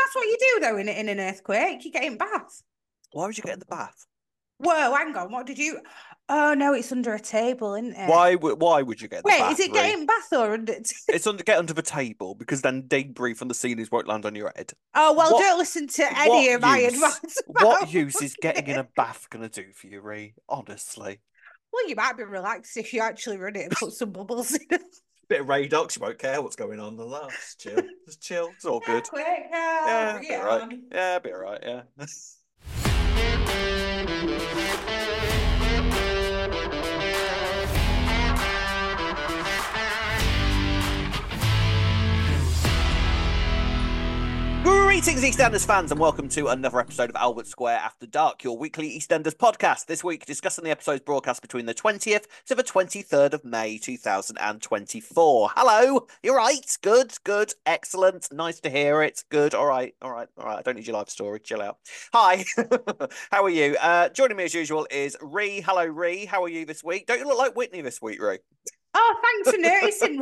that's what you do though in an earthquake. You get in bath. Why would you get in the bath? Whoa, hang on. What did you? Oh no, it's under a table, isn't it? Why would you get in the Wait, is bath, it Ree? getting bath or under? Get under the table because then debris from the ceilings won't land on your head. Oh well, What don't listen to any what of my use? advice What about use is getting in a it. bath gonna do for you, Ree? Honestly. Well, you might be relaxed if you actually run it and put some bubbles in it. Bit of Radox, you won't care what's going on. Just chill. Just chill. It's all good. Quick, Yeah, bring bit it right. on. Yeah, bit right, yeah. Greetings, EastEnders fans, and welcome to another episode of Albert Square After Dark, your weekly EastEnders podcast. This week, discussing the episodes broadcast between the 20th to the 23rd of May, 2024. Hello, you're right. Good, excellent. Nice to hear it. Good, all right. I don't need your life story. Chill out. Hi, how are you? Joining me as usual is Ree. Hello, Ree. How are you this week? Don't you look like Whitney this week, Ree? Oh, thanks for noticing.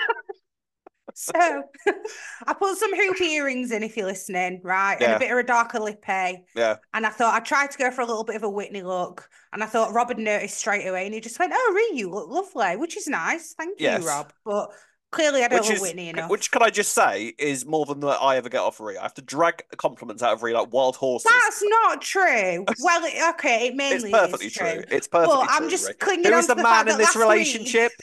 So, I put some hoop earrings in if you're listening, right? And a bit of a darker lippy. Yeah. And I thought I'd try to go for a little bit of a Whitney look. And I thought Rob had noticed straight away. And he just went, "Oh, Ree, you look lovely," which is nice. Thank you, Yes. Rob. But clearly I don't love Whitney enough. Which, can I just say, is more than that I ever get off Ree. I have to drag compliments out of Ree like wild horses. That's not true. Well, okay, it mainly It's perfectly is true. It's perfectly but true. I'm just Ree. clinging Who on is to the the fact man in that this relationship?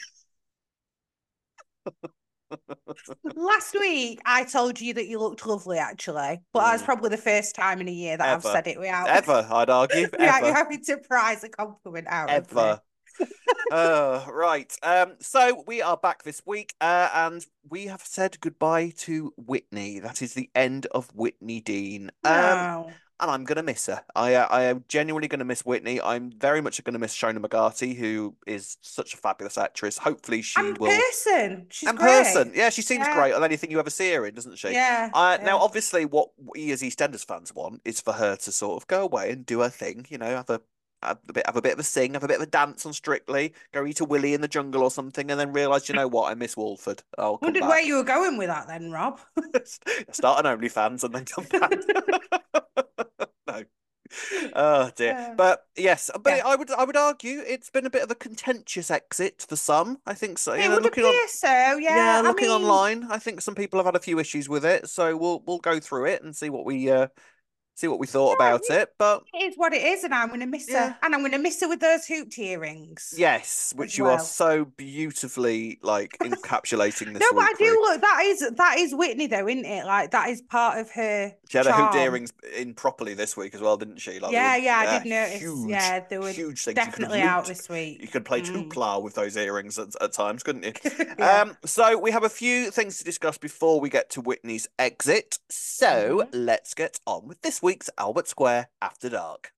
Last week, I told you that you looked lovely, actually, but that was probably the first time in a year that I've said it without ever, I'd argue, without ever, you having to prize a compliment out ever. of me. Right. So we are back this week, and we have said goodbye to Whitney. That is the end of Whitney Dean. No. And I'm gonna miss her. I am genuinely gonna miss Whitney. I'm very much gonna miss Shona McGarty, who is such a fabulous actress. Hopefully she And will. person. She's And great. person, yeah, she seems great on anything you ever see her in, doesn't she? Yeah. Now, obviously, what we as EastEnders fans want is for her to sort of go away and do her thing. You know, have a bit of a sing, have a bit of a dance on Strictly, go eat a willy in the jungle or something, and then realise, you know what, I miss Walford. I'll come Wondered back. where you were going with that then, Rob. Start an OnlyFans and then come back. No. Oh dear. But yes, I would argue it's been a bit of a contentious exit for some. I think so. It would appear so, yeah. Looking online, I think some people have had a few issues with it. So we'll go through it and see what we thought about it. But it is what it is, and I'm going to miss yeah. her. And I'm going to miss her with those hooped earrings. Yes, which you are so beautifully like encapsulating this No, but I week, do Ree. look. That is Whitney, though, isn't it? Like that is part of her. She had her hooped charm. earrings in properly this week as well, didn't she? Like Yeah, I did notice. huge, Yeah, they were huge things. definitely out this week. You could play hoopla with those earrings at times, couldn't you? Yeah. So we have a few things to discuss before we get to Whitney's exit. So let's get on with this week's Albert Square After Dark.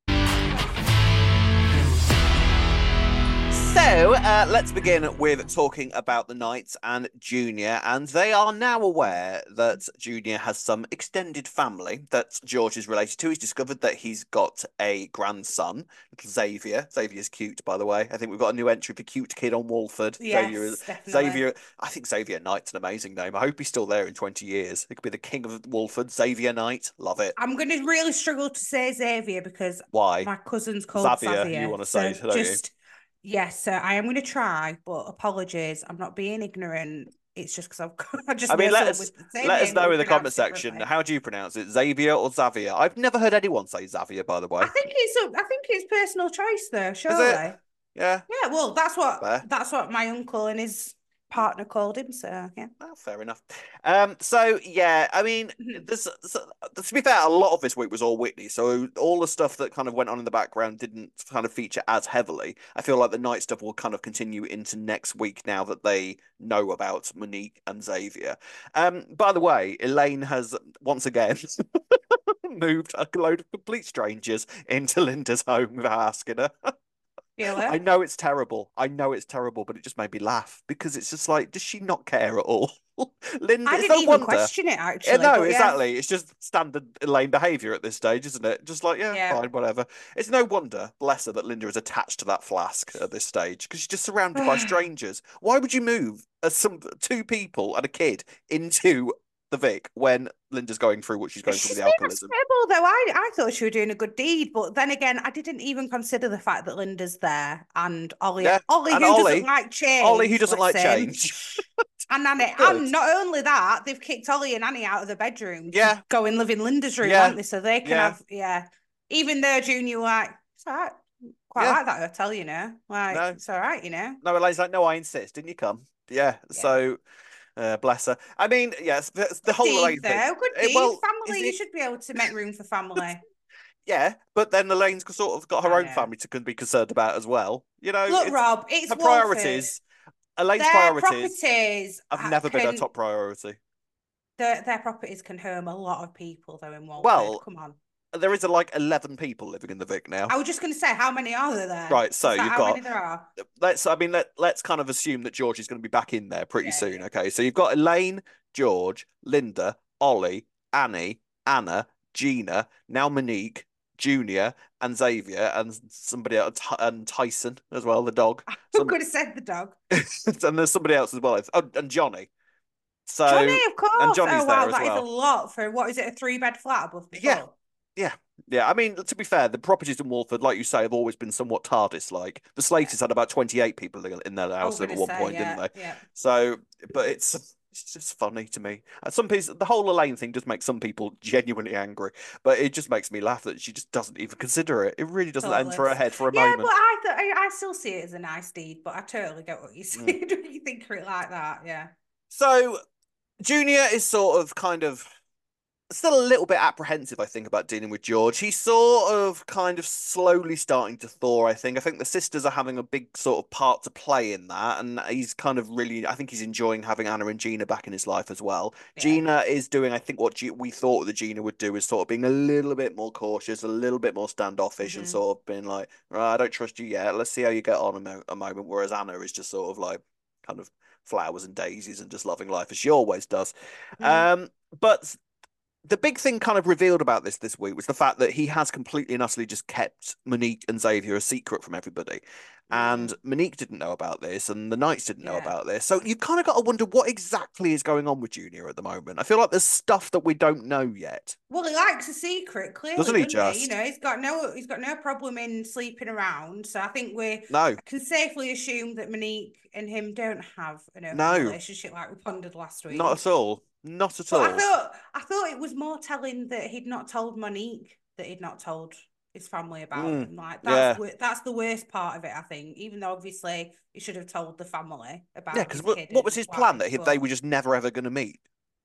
So let's begin with talking about the Knights and Junior, and they are now aware that Junior has some extended family that George is related to. He's discovered that he's got a grandson, little Xavier. Xavier's cute, by the way. I think we've got a new entry for cute kid on Walford. Yes, definitely. Xavier. I think Xavier Knight's an amazing name. I hope he's still there in 20 years. He could be the king of Walford. Xavier Knight, love it. I'm going to really struggle to say Xavier because why my cousin's called Xavier. You want to say, so just. Yes, I am going to try, but apologies. I'm not being ignorant. It's just because I just. I mean, let us know in the comment section. How do you pronounce it, Xavier or Xavier? I've never heard anyone say Xavier, by the way. I think it's personal choice, though. Surely. Is it? Yeah. Yeah. Well, that's what my uncle and his partner called him. So yeah. Well, fair enough. So yeah, I mean, to be fair, a lot of this week was all Whitney, so all the stuff that kind of went on in the background didn't kind of feature as heavily. I feel like the night stuff will kind of continue into next week now that they know about Monique and Xavier. By the way, Elaine has once again moved a load of complete strangers into Linda's home without asking her. I know it's terrible, but it just made me laugh because it's just like, does she not care at all? Linda, I didn't even question it, actually. No, exactly. It's just standard Elaine behaviour at this stage, isn't it? Just like, fine, whatever. It's no wonder, bless her, that Linda is attached to that flask at this stage because she's just surrounded by strangers. Why would you move two people and a kid into the Vic when Linda's going through what she's going through with She's the been alcoholism. hospitable though. I thought she was doing a good deed, but then again, I didn't even consider the fact that Linda's there and Yeah, Ollie and who doesn't like Ollie who change, doesn't bless like him, change. and Annie. Good. And not only that, they've kicked Ollie and Annie out of the bedroom to Yeah, go and live in Linda's room, yeah, haven't they? So they can yeah, have, yeah. Even though Junior like, it's all right, quite yeah. like that hotel, you know. Like, No, it's all right, you know. no. Elaine's like, no, I insist. Didn't you come? Yeah. Yeah. So, bless her. I mean, yes, the Good whole Elaine deed, thing. though. Good deed. Is Family, you it? should be able to make room for family. Yeah, but then Elaine's sort of got her I own know. family to be concerned about as well. You know, Look, it's Rob, it's her Walford. priorities. Elaine's Their priorities properties have never been her can top priority. their properties can home a lot of people though in Walford. Well, Come on. there is like 11 people living in the Vic now. I was just going to say, how many are there? Right, so Is that you've how many got there are? let's kind of assume that George is going to be back in there pretty Yeah, soon. yeah. Okay, so you've got Elaine, George, Linda, Ollie, Annie, Anna, Gina, now Monique, Junior, and Xavier, and somebody else, and Tyson as well, the dog. Who Some could have said the dog? and there's somebody else as well. Oh, and Johnny. So Johnny, of and course. Oh Johnny's wow, there as that is a well. lot for what is it, a three-bed flat above the Yeah, pub? yeah, yeah. I mean, to be fair, the properties in Walford, like you say, have always been somewhat TARDIS-like. The Yeah. Slaters had about 28 people in their I was house at gonna one say, point, didn't yeah, they? yeah. So, but it's just funny to me. Some people, the whole Elaine thing just makes some people genuinely angry, but it just makes me laugh that she just doesn't even consider it. It really doesn't Totally. enter her head for a Yeah, but moment. I thought I still see it as a nice deed, but I totally get what you're Mm. saying when you think of it like that. Yeah. So Junior is sort of kind of still a little bit apprehensive, I think, about dealing with George. He's sort of kind of slowly starting to thaw, I think. I think the sisters are having a big sort of part to play in that, and he's kind of really, I think he's enjoying having Anna and Gina back in his life as well. Yeah. Gina is doing, I think, what we thought that Gina would do is sort of being a little bit more cautious, a little bit more standoffish, and Hmm. sort of being like, right, I don't trust you yet. Let's see how you get on a moment. Whereas Anna is just sort of like, kind of flowers and daisies and just loving life as she always does. Hmm. But the big thing kind of revealed about this week was the fact that he has completely and utterly just kept Monique and Xavier a secret from everybody. And Mm. Monique didn't know about this, and the Knights didn't know Yeah. about this. So you kind of got to wonder what exactly is going on with Junior at the moment. I feel like there's stuff that we don't know yet. Well, he likes a secret, Doesn't clearly, he doesn't he? You just? know, he's got no problem in sleeping around. So I think we No, can safely assume that Monique and him don't have an open no, relationship like we pondered last not at week. all. Not at But all. I thought it was more telling that he'd not told Monique that he'd not told his family about Mm, him. Like yeah. that's the worst part of it, I think. Even though obviously he should have told the family Yeah, about because his kid what was and his plan wife, that they but were just never ever going to meet?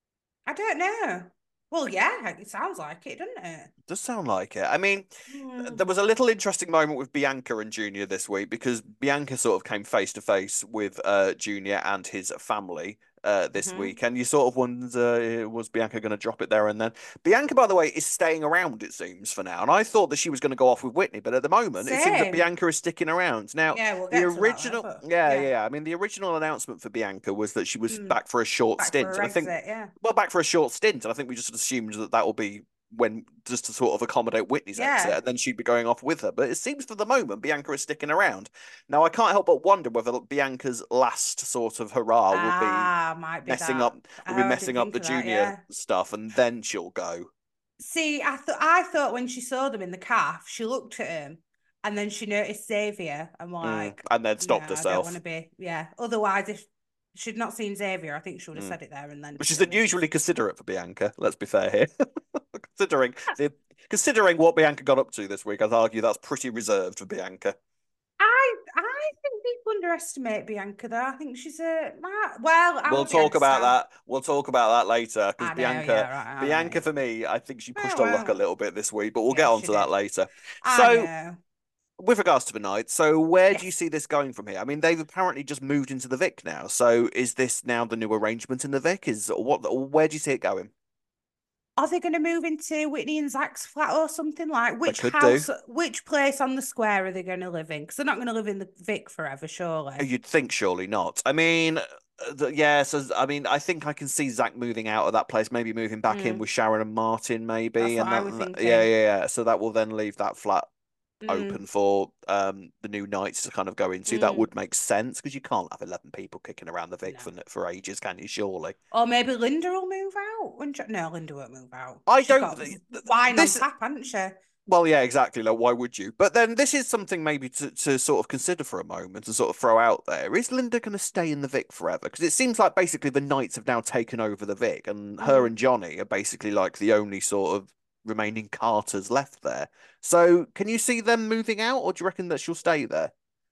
I don't know. Well, yeah, it sounds like it, doesn't it? Does sound like it. I mean, Hmm. there was a little interesting moment with Bianca and Junior this week because Bianca sort of came face to face with Junior and his family this Mm-hmm. week, and you sort of wonder, was Bianca going to drop it there and then? Bianca, by the way, is staying around, it seems, for now, and I thought that she was going to go off with Whitney, but at the moment, it seems that Same. Bianca is sticking around. Now, Yeah, we'll the get to that original, later. yeah, Yeah. yeah, I mean, the original announcement for Bianca was that she was Mm. back for a short Back for stint, a and I think, exit, yeah. well, back for a short stint, and I think we just assumed that that will be when just to sort of accommodate Whitney's exit, Yeah. and then she'd be going off with her. But it seems for the moment Bianca is sticking around. Now I can't help but wonder whether Bianca's last sort of hurrah Ah, might be that. Oh, I didn't messing up think the of that, junior yeah. stuff, and then she'll go. See, I thought when she saw them in the calf, she looked at him and then she noticed Xavier. I'm like, And then no, stopped I don't want herself. to be. Yeah. Otherwise, if she'd not seen Xavier, I think she would have Mm. said it there and then, to Which be is honest. unusually considerate for Bianca. Let's be fair here. considering the considering what Bianca got up to this week, I'd argue that's pretty reserved for Bianca. I think people underestimate Bianca though. I think she's well, I We'll was talk against about her. that. We'll talk about that later because I know, yeah, right, all Bianca right. for me, I think she Oh pushed her luck a well, little bit this week, but we'll get yeah, on she to that did. later. I So, know. with regards to the night, so where do you Yes. see this going from here? I mean, they've apparently just moved into the Vic now. So, is this now the new arrangement in the Vic? Is what? Where do you see it going? Are they going to move into Whitney and Zach's flat or something? Like, They which could do. house, which place on the square are they going to live in? Because they're not going to live in the Vic forever, surely. You'd think, surely not. I mean, yeah. So, I mean, I think I can see Zach moving out of that place, maybe moving back in Mm, with Sharon and Martin, maybe, that's what and I was yeah, thinking. yeah, yeah. So that will then leave that flat Mm, open for the new Knights to kind of go into. That mm, would make sense because you can't have 11 people kicking around the Vic no. for ages, can you? Surely. Or maybe Linda will move out. No, Linda won't move out. I She's don't. got wine on This tap, hasn't she? Well, yeah, exactly. Like, why would you? But then this is something maybe to sort of consider for a moment and sort of throw out there. Is Linda going to stay in the Vic forever? Because it seems like basically the Knights have now taken over the Vic, and her Mm. and Johnny are basically like the only sort of remaining Carters left there. So, can you see them moving out, or do you reckon that she'll stay there?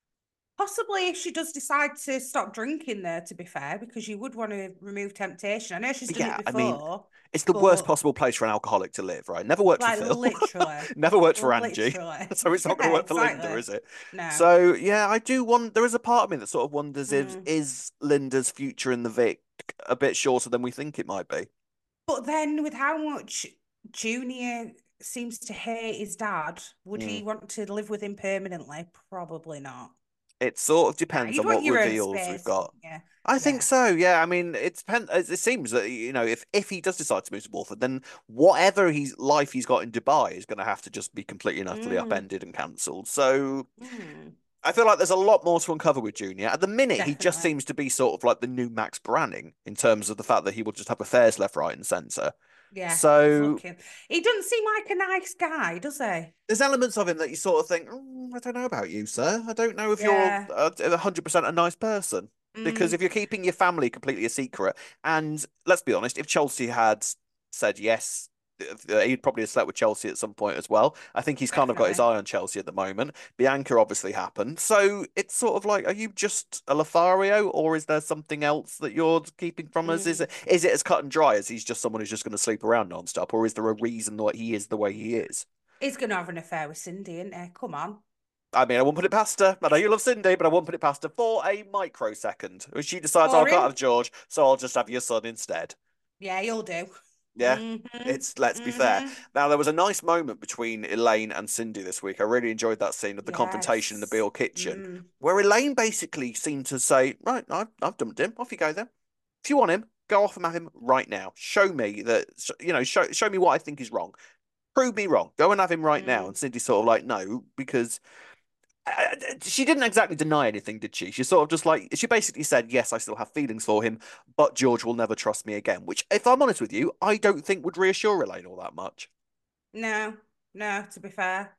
Possibly if she does decide to stop drinking there, to be fair, because you would want to remove temptation. I know she's done it Yeah, I mean, before, it's the worst but possible place for an alcoholic to live, right? Never worked for like Phil, literally, never worked for Angie, literally. so it's not going to Yeah, work for Linda, exactly. is it? No. So yeah, I do want. There is a part of me that sort of wonders if Mm. is Linda's future in the Vic a bit shorter than we think it might be. But then with how much Junior seems to hate his dad, would Hmm. he want to live with him permanently? Probably not. It sort of Nah, depends you'd on want what your own reveals we've space, got. wouldn't you? I think Yeah. so. Yeah, I mean, it depends. It seems that if he does decide to move to Walford, then whatever he's got in Dubai is going to have to just be completely and utterly Mm, upended and cancelled. So mm, I feel like there's a lot more to uncover with Junior. At the minute, he just definitely. seems to be sort of like the new Max Branning in terms of the fact that he will just have affairs left, right, and centre. Yeah, he's So looking. He doesn't seem like a nice guy, does he? there's elements of him that you sort of think, I don't know about you, sir. I don't know if you're Yeah. 100% a nice person. Because Mm, if you're keeping your family completely a secret, and let's be honest, if Chelsea had said yes, he'd probably have slept with Chelsea at some point as well. I think he's kind of got his definitely. eye on Chelsea at the moment. Bianca obviously happened. So it's sort of like, are you just a Lothario, or is there something else that you're keeping from us? Mm. Is it as cut and dry as he's just someone who's just going to sleep around non-stop, or is there a reason that he is the way he is? He's gonna have an affair with Cindy, isn't he? Come on. I mean, I won't put it past her. I know you love Cindy, but I won't put it past her for a microsecond. When she decides, oh, I For can't him? have George, so I'll just have your son instead. Yeah, you'll do. Yeah, Mm-hmm. it's let's be fair. Mm-hmm. Now, there was a nice moment between Elaine and Cindy this week. I really enjoyed that scene of the confrontation in the Yes. Beale kitchen, Mm. where Elaine basically seemed to say, right, I've dumped him. Off you go then. If you want him, go off and have him right now. Show me that, show me what I think is wrong. Prove me wrong. Go and have him right now. Mm. And Cindy's sort of like, no, because she didn't exactly deny anything, did she? She sort of just like she basically said, "Yes, I still have feelings for him, but George will never trust me again." Which, if I'm honest with you, I don't think would reassure Elaine all that much. No, no, to be fair.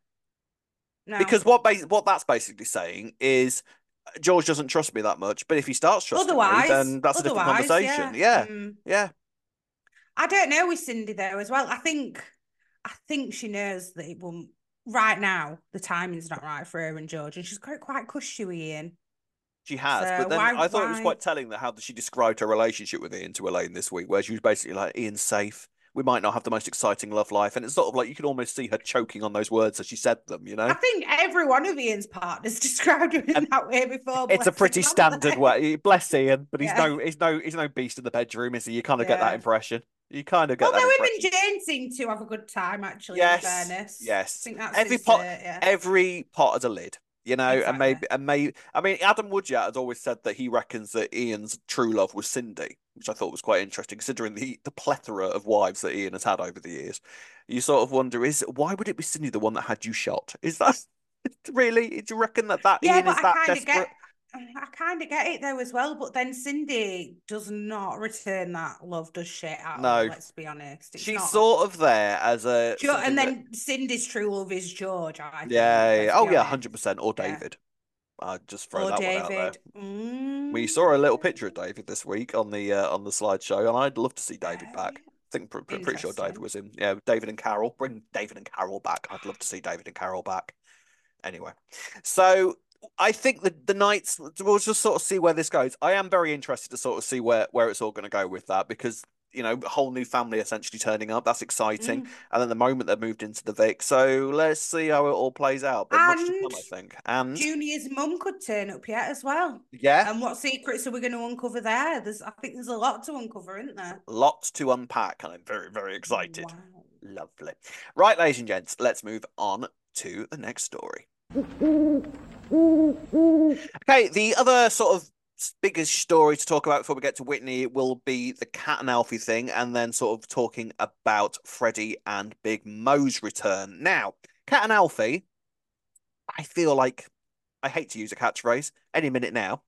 No. Because what that's basically saying is George doesn't trust me that much, but if he starts trusting me, Otherwise, then that's a different otherwise, conversation. yeah. Yeah, Mm. yeah. I don't know with Cindy though as well. I think she knows that it won't right now, the timing's not right for her and George, and she's quite cushy with Ian. She has, So but then I thought it was why quite telling that how she described her relationship with Ian to Elaine this week, where she was basically like, Ian's safe. We might not have the most exciting love life. And it's sort of like you can almost see her choking on those words as she said them, you I know? think every one of Ian's partners described him in And that way before, it's a bless him, pretty haven't standard they? way. Bless Ian, but Yeah. he's no beast in the bedroom, is he? You kind of get that Yeah. impression. You kind of get that Although him and impression. Jane seem to have a good time, actually, in Yes, fairness. I yes. think that's Every his, pot, yeah, every pot has a lid, and exactly. maybe. I mean, Adam Woodyard has always said that he reckons that Ian's true love was Cindy, which I thought was quite interesting, considering the plethora of wives that Ian has had over the years. You sort of wonder, is why would it be Cindy the one that had you shot? Is that really? Do you reckon that Yeah, Ian but is that desperate? I kind of get it though as well. But then Cindy does not return that love, does she, at all? No, Let's be honest. It's she's not. sort of there as a And something that. then Cindy's true love is George, I think. Yeah, yeah. Let's Oh be yeah, honest. 100%. Or Yeah. David. I'll just throw Or that one out there. David. We saw a little picture of David this week on the slideshow, and I'd love to see David back. I think pretty sure David Interesting. was in. Yeah, David and Carol. Bring David and Carol back. I'd love to see David and Carol back. Anyway, so I think the Knights. We'll just sort of see where this goes. I am very interested to sort of see where it's all going to go with that because a whole new family essentially turning up. That's exciting. Mm. And then the moment they've moved into the Vic. So let's see how it all plays out. But much to And come, I think. And Junior's mum could turn up yet as well. yeah, And what secrets are we going to uncover there? I think there's a lot to uncover, isn't there? lots to unpack, and I'm very, very excited. Wow. Lovely. Right, ladies and gents, let's move on to the next story. Okay, the other sort of biggest story to talk about before we get to Whitney will be the Cat and Alfie thing, and then sort of talking about Freddie and Big Mo's return. Now, Cat and Alfie I feel like I hate to use a catchphrase, any minute now.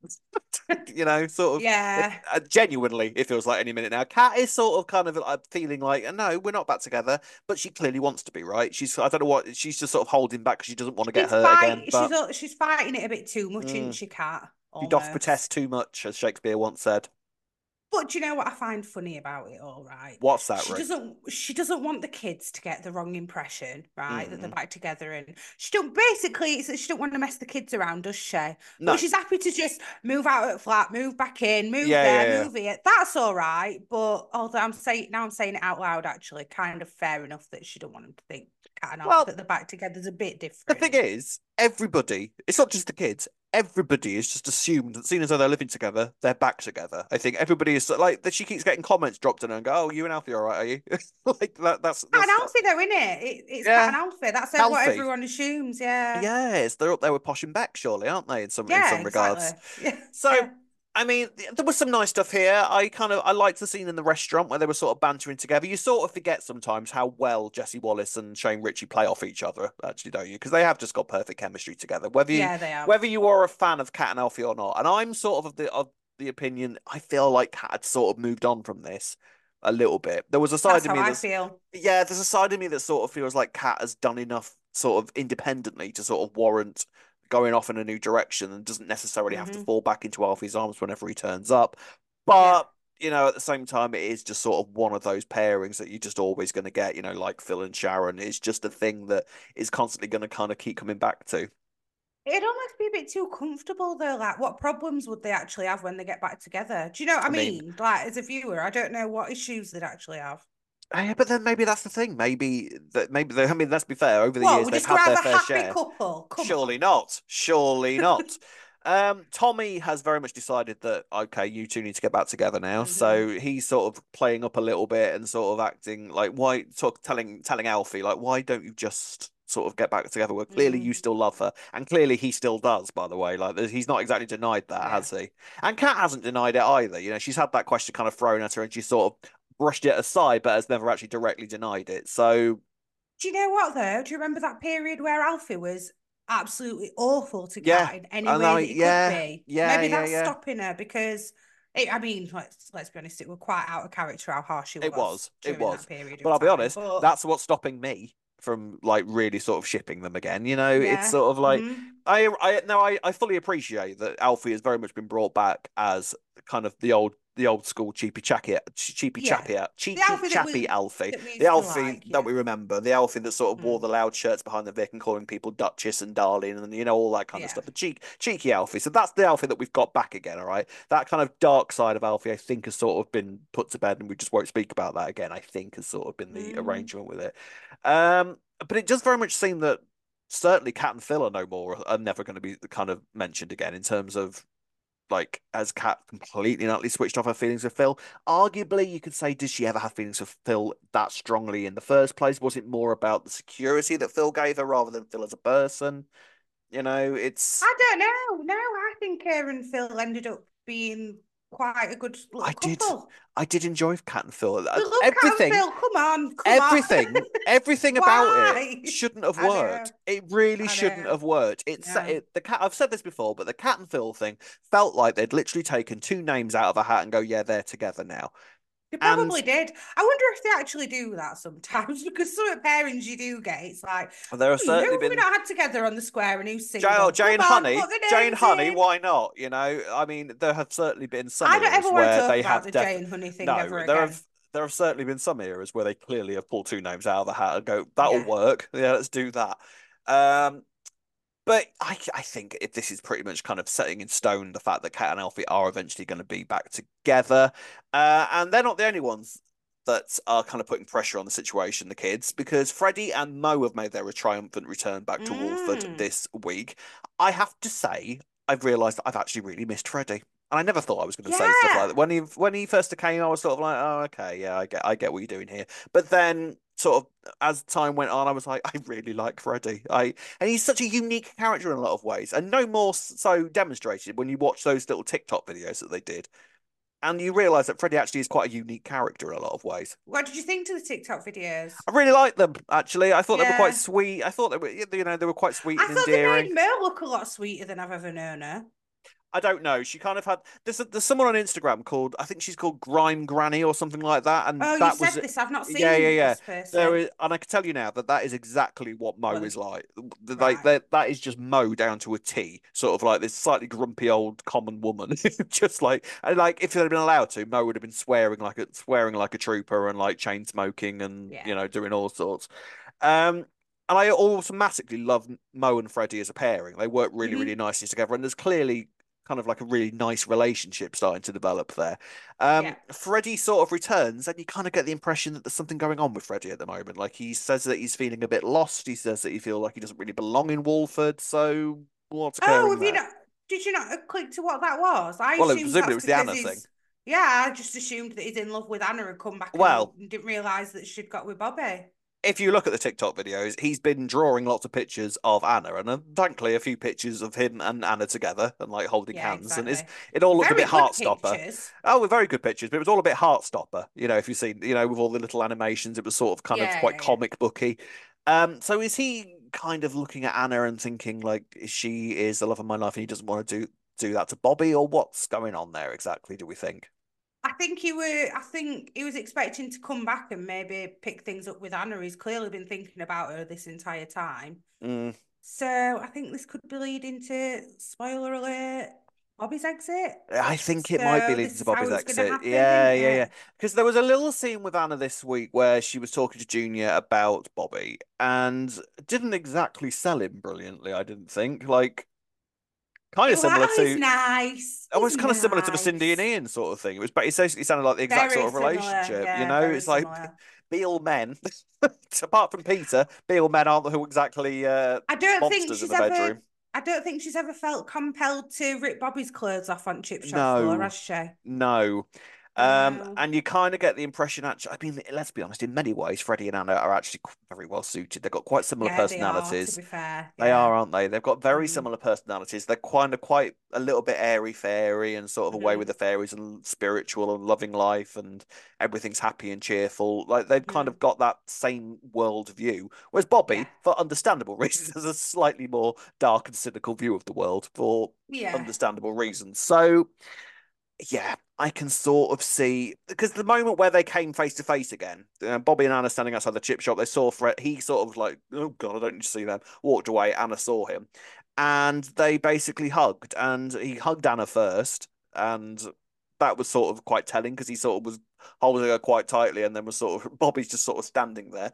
Sort of Yeah. genuinely, it feels like any minute now. Kat is sort of kind of feeling like, no, we're not back together, but she clearly wants to be, right? I don't know what, she's just sort of holding back because she doesn't want to get hurt again. But She's fighting it a bit too much, isn't mm, she, Cat? she doth protest Almost. too much, as Shakespeare once said. But do you know what I find funny about it all, right? What's that, Rick? She doesn't want the kids to get the wrong impression, right? That they're Mm. back together, and she don't basically it's that she don't want to mess the kids around, does she? But No. she's happy to just move out at flat, move back in, move Yeah, there, yeah, yeah. move here. That's all right. But although I'm saying it out loud, actually, kind of fair enough that she don't want them to think Cat and Alfie Well, that they're back together is a bit the thing different. is, everybody, it's not just the kids, everybody is just assumed that seeing as though they're living together, they're back together. I think everybody is like that. She keeps getting comments dropped on her and go, "Oh, you and Alfie are all right, are you?" Like that. Cat and That's Alfie, though, isn't it? It's Cat yeah, and Alfie. That's what healthy. everyone assumes. Yeah. Yes, they're up there with Posh and Beck, surely, aren't they? In Yeah, some regards. exactly. Yeah. So, Yeah. I mean, there was some nice stuff here. I liked the scene in the restaurant where they were sort of bantering together. You sort of forget sometimes how well Jesse Wallace and Shane Ritchie play off each other, actually, don't you? Because they have just got perfect chemistry together. Yeah, they Whether have. you are a fan of Cat and Alfie or not, and I'm sort of the opinion. I feel like Cat had sort of moved on from this a little bit. There was a side That's of how me I that's feel. yeah, there's a side of me that sort of feels like Cat has done enough sort of independently to sort of warrant going off in a new direction and doesn't necessarily have to Hmm. fall back into Alfie's arms whenever he turns up. Yeah. But, at the same time, it is just sort of one of those pairings that you're just always going to get, like Phil and Sharon. It's just a thing that is constantly going to kind of keep coming back to. It'd almost be a bit too comfortable though. Like, what problems would they actually have when they get back together? Do you know what I I mean, mean? Like, as a viewer, I don't know what issues they'd actually have. but then maybe that's the thing. I mean, let's be fair, over the What? years, We're they've just gonna had have their a fair happy share. couple? Come Surely on. not. Surely not. Tommy has very much decided that okay, you two need to get back together now. Hmm. So he's sort of playing up a little bit and sort of acting like why telling Alfie like why don't you just sort of get back together? Well, clearly you Mm, still love her, and clearly he still does. By the way, like he's not exactly denied that, yeah. has he? And Kat hasn't denied it either. She's had that question kind of thrown at her, and she sort of brushed it aside, but has never actually directly denied it. So Do you know what though? Do you remember that period where Alfie was absolutely awful to yeah, Kat in any and way I that he could yeah be? yeah Maybe yeah that's yeah. stopping her because I mean, let's be honest, it was quite out of character how harsh she It was was, it during that was. period But of I'll be time. honest, But that's what's stopping me from like really sort of shipping them again. It's yeah, sort of like hmm, I fully appreciate that Alfie has very much been brought back as kind of the old school yeah, the cheeky Alfie chappy Alfie, that we the used to Alfie like, that yeah, we remember, the Alfie that sort of wore mm, the loud shirts behind the Vic and calling people Duchess and Darling and all that kind of yeah. stuff. The cheeky Alfie. So that's the Alfie that we've got back again. All right, that kind of dark side of Alfie, I think, has sort of been put to bed, and we just won't speak about that again. I think has sort of been the Mm. arrangement with it. But it does very much seem that certainly Cat and Phil are no more, are never going to be kind of mentioned again in terms of like as Cat completely and utterly switched off her feelings for Phil. Arguably, you could say, did she ever have feelings for Phil that strongly in the first place? Was it more about the security that Phil gave her rather than Phil as a person? It's I don't know. No, I think her and Phil ended up being quite a good little I did couple. I did enjoy Cat and Phil. We love Cat and Phil. Come on. Everything about it Why? shouldn't have I know. worked. It really I shouldn't know. have worked. No. The cat. I've said this before, but the Cat and Phil thing felt like they'd literally taken two names out of a hat and go, yeah, they're together now. They And probably did. I wonder if they actually do that sometimes because some of the parents you do get, it's like, there have who have certainly we been not had together on the square and who's single? Jane Come on, Honey, put the Jane names Honey. in. Why not? I mean, there have certainly been some I don't eras ever want to where talk they about have the def. Jay and Honey thing No, ever again. there have certainly been some eras where they clearly have pulled two names out of the hat and go, that'll Yeah. work. Yeah, let's do that. Um, But I think if this is pretty much kind of setting in stone the fact that Cat and Alfie are eventually going to be back together. And they're not the only ones that are kind of putting pressure on the situation, the kids, because Freddie and Mo have made their triumphant return back to Walford Mm. this week. I have to say, I've realised that I've actually really missed Freddie. And I never thought I was going to say stuff like Yeah. that. When he first came, I was sort of like, oh, okay, yeah, I get what you're doing here. But then sort of as time went on, I was like, I really like Freddie. And he's such a unique character in a lot of ways, and no more so demonstrated when you watch those little TikTok videos that they did. And you realise that Freddie actually is quite a unique character in a lot of ways. What did you think to the TikTok videos? I really liked them, actually. I thought they were quite Yeah. sweet. I thought they were, they were quite sweet I and thought they endearing. made Mo look a lot sweeter than I've ever known her. I don't know. She kind of had there's someone on Instagram called I think she's called Grime Granny or something like that, and Oh, you that said was this. I've not yeah, yeah, seen yeah. this There person. is, and I can tell you now that that is exactly what Mo Well, is like. Like right. that is just Mo down to a T. Sort of like this slightly grumpy old common woman, just like and like if they'd been allowed to, Mo would have been swearing like a trooper and like chain smoking and Yeah. doing all sorts. Um. And I automatically love Mo and Freddie as a pairing. They work really, really Hmm. nicely together, and there's clearly kind of like a really nice relationship starting to develop there. Yeah. Freddie sort of returns, and you kind of get the impression that there's something going on with Freddie at the moment. Like he says that he's feeling a bit lost. He says that he feels like he doesn't really belong in Walford. So what's Oh, occurring have you there? not? Did you not click to what that was? I Well, assumed presumably it that's was the because Anna thing. he's. Yeah, I just assumed that he's in love with Anna and come back and Well, didn't realise that she'd got with Bobby. if you look at the TikTok videos, he's been drawing lots of pictures of Anna, and thankfully a few pictures of him and Anna together and like holding Yeah, hands, and exactly. it all looked a Very bit good heartstopper. pictures. Oh, very good pictures, but it was all a bit heartstopper. If you've seen, with all the little animations, it was sort of kind of Yeah, quite yeah, yeah. comic booky. So is he kind of looking at Anna and thinking like she is the love of my life, and he doesn't want to do that to Bobby, or what's going on there exactly? Do we think? I think he was expecting to come back and maybe pick things up with Anna. He's clearly been thinking about her this entire time. Mm. So I think this could be leading to, spoiler alert, Bobby's exit. I think it might be So leading this to is how Bobby's it's gonna exit. happen, Yeah, isn't yeah, yeah. it? Because there was a little scene with Anna this week where she was talking to Junior about Bobby and didn't exactly sell him brilliantly, I didn't think. Like, kind It of was like, similar oh, he's to, nice. oh, He's it's kind of similar to the Cindy and nice. Ian sort of thing. It basically sounded like the exact Very sort of similar. relationship, Yeah, very It's like similar. Beale men, apart from Peter, Beale men aren't who exactly I don't think monsters in she's the ever bedroom. I don't think she's ever felt compelled to rip Bobby's clothes off on chip shop floor, No, has she? no. No. And you kind of get the impression, actually, I mean, let's be honest, in many ways, Freddie and Anna are actually very well suited. They've got quite similar Yeah, they are, to personalities. be fair. They Yeah. are, aren't they? They've got very Mm. similar personalities. They're kind of quite a little bit airy fairy and sort of away with Hmm. the fairies and spiritual and loving life and everything's happy and cheerful. Like they've kind Hmm. of got that same world view. Whereas Yeah. Bobby, for understandable reasons, has a slightly more dark and cynical view of the world for Yeah. understandable reasons. So yeah, I can sort of see because the moment where they came face to face again, Bobby and Anna standing outside the chip shop, they saw Fred. He sort of was like, "Oh God, I don't need to see them." Walked away. Anna saw him, and they basically hugged. And he hugged Anna first, and that was sort of quite telling because he sort of was holding her quite tightly, and then was sort of Bobby's just sort of standing there,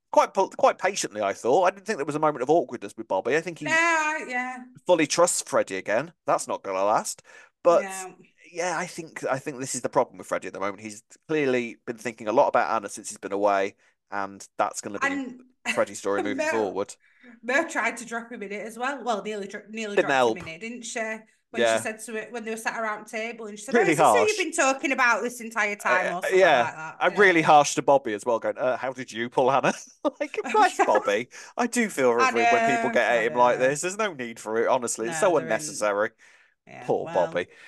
quite patiently. I thought. I didn't think there was a moment of awkwardness with Bobby. I think No, he yeah. fully trusts Freddie again. That's not going to last. But No. yeah, I think this is the problem with Freddie at the moment. He's clearly been thinking a lot about Anna since he's been away, and that's going to be And Freddie's story moving Mo, forward. Mo tried to drop him in it as well. Well, nearly Didn't dropped him help. in it, didn't she? When she Yeah, said to it, when they were sat around the table, and she said, "Oh, really is this who you've harsh. been talking about this entire time?" or something Yeah, like that. I'm Yeah, really harsh to Bobby as well. Going, how did you pull Hannah? Like, bless yeah. Bobby. I do feel I for him when people get at I him like know. this. There's no need for it, honestly. It's No, so they're in. unnecessary. Yeah, Poor well, Bobby.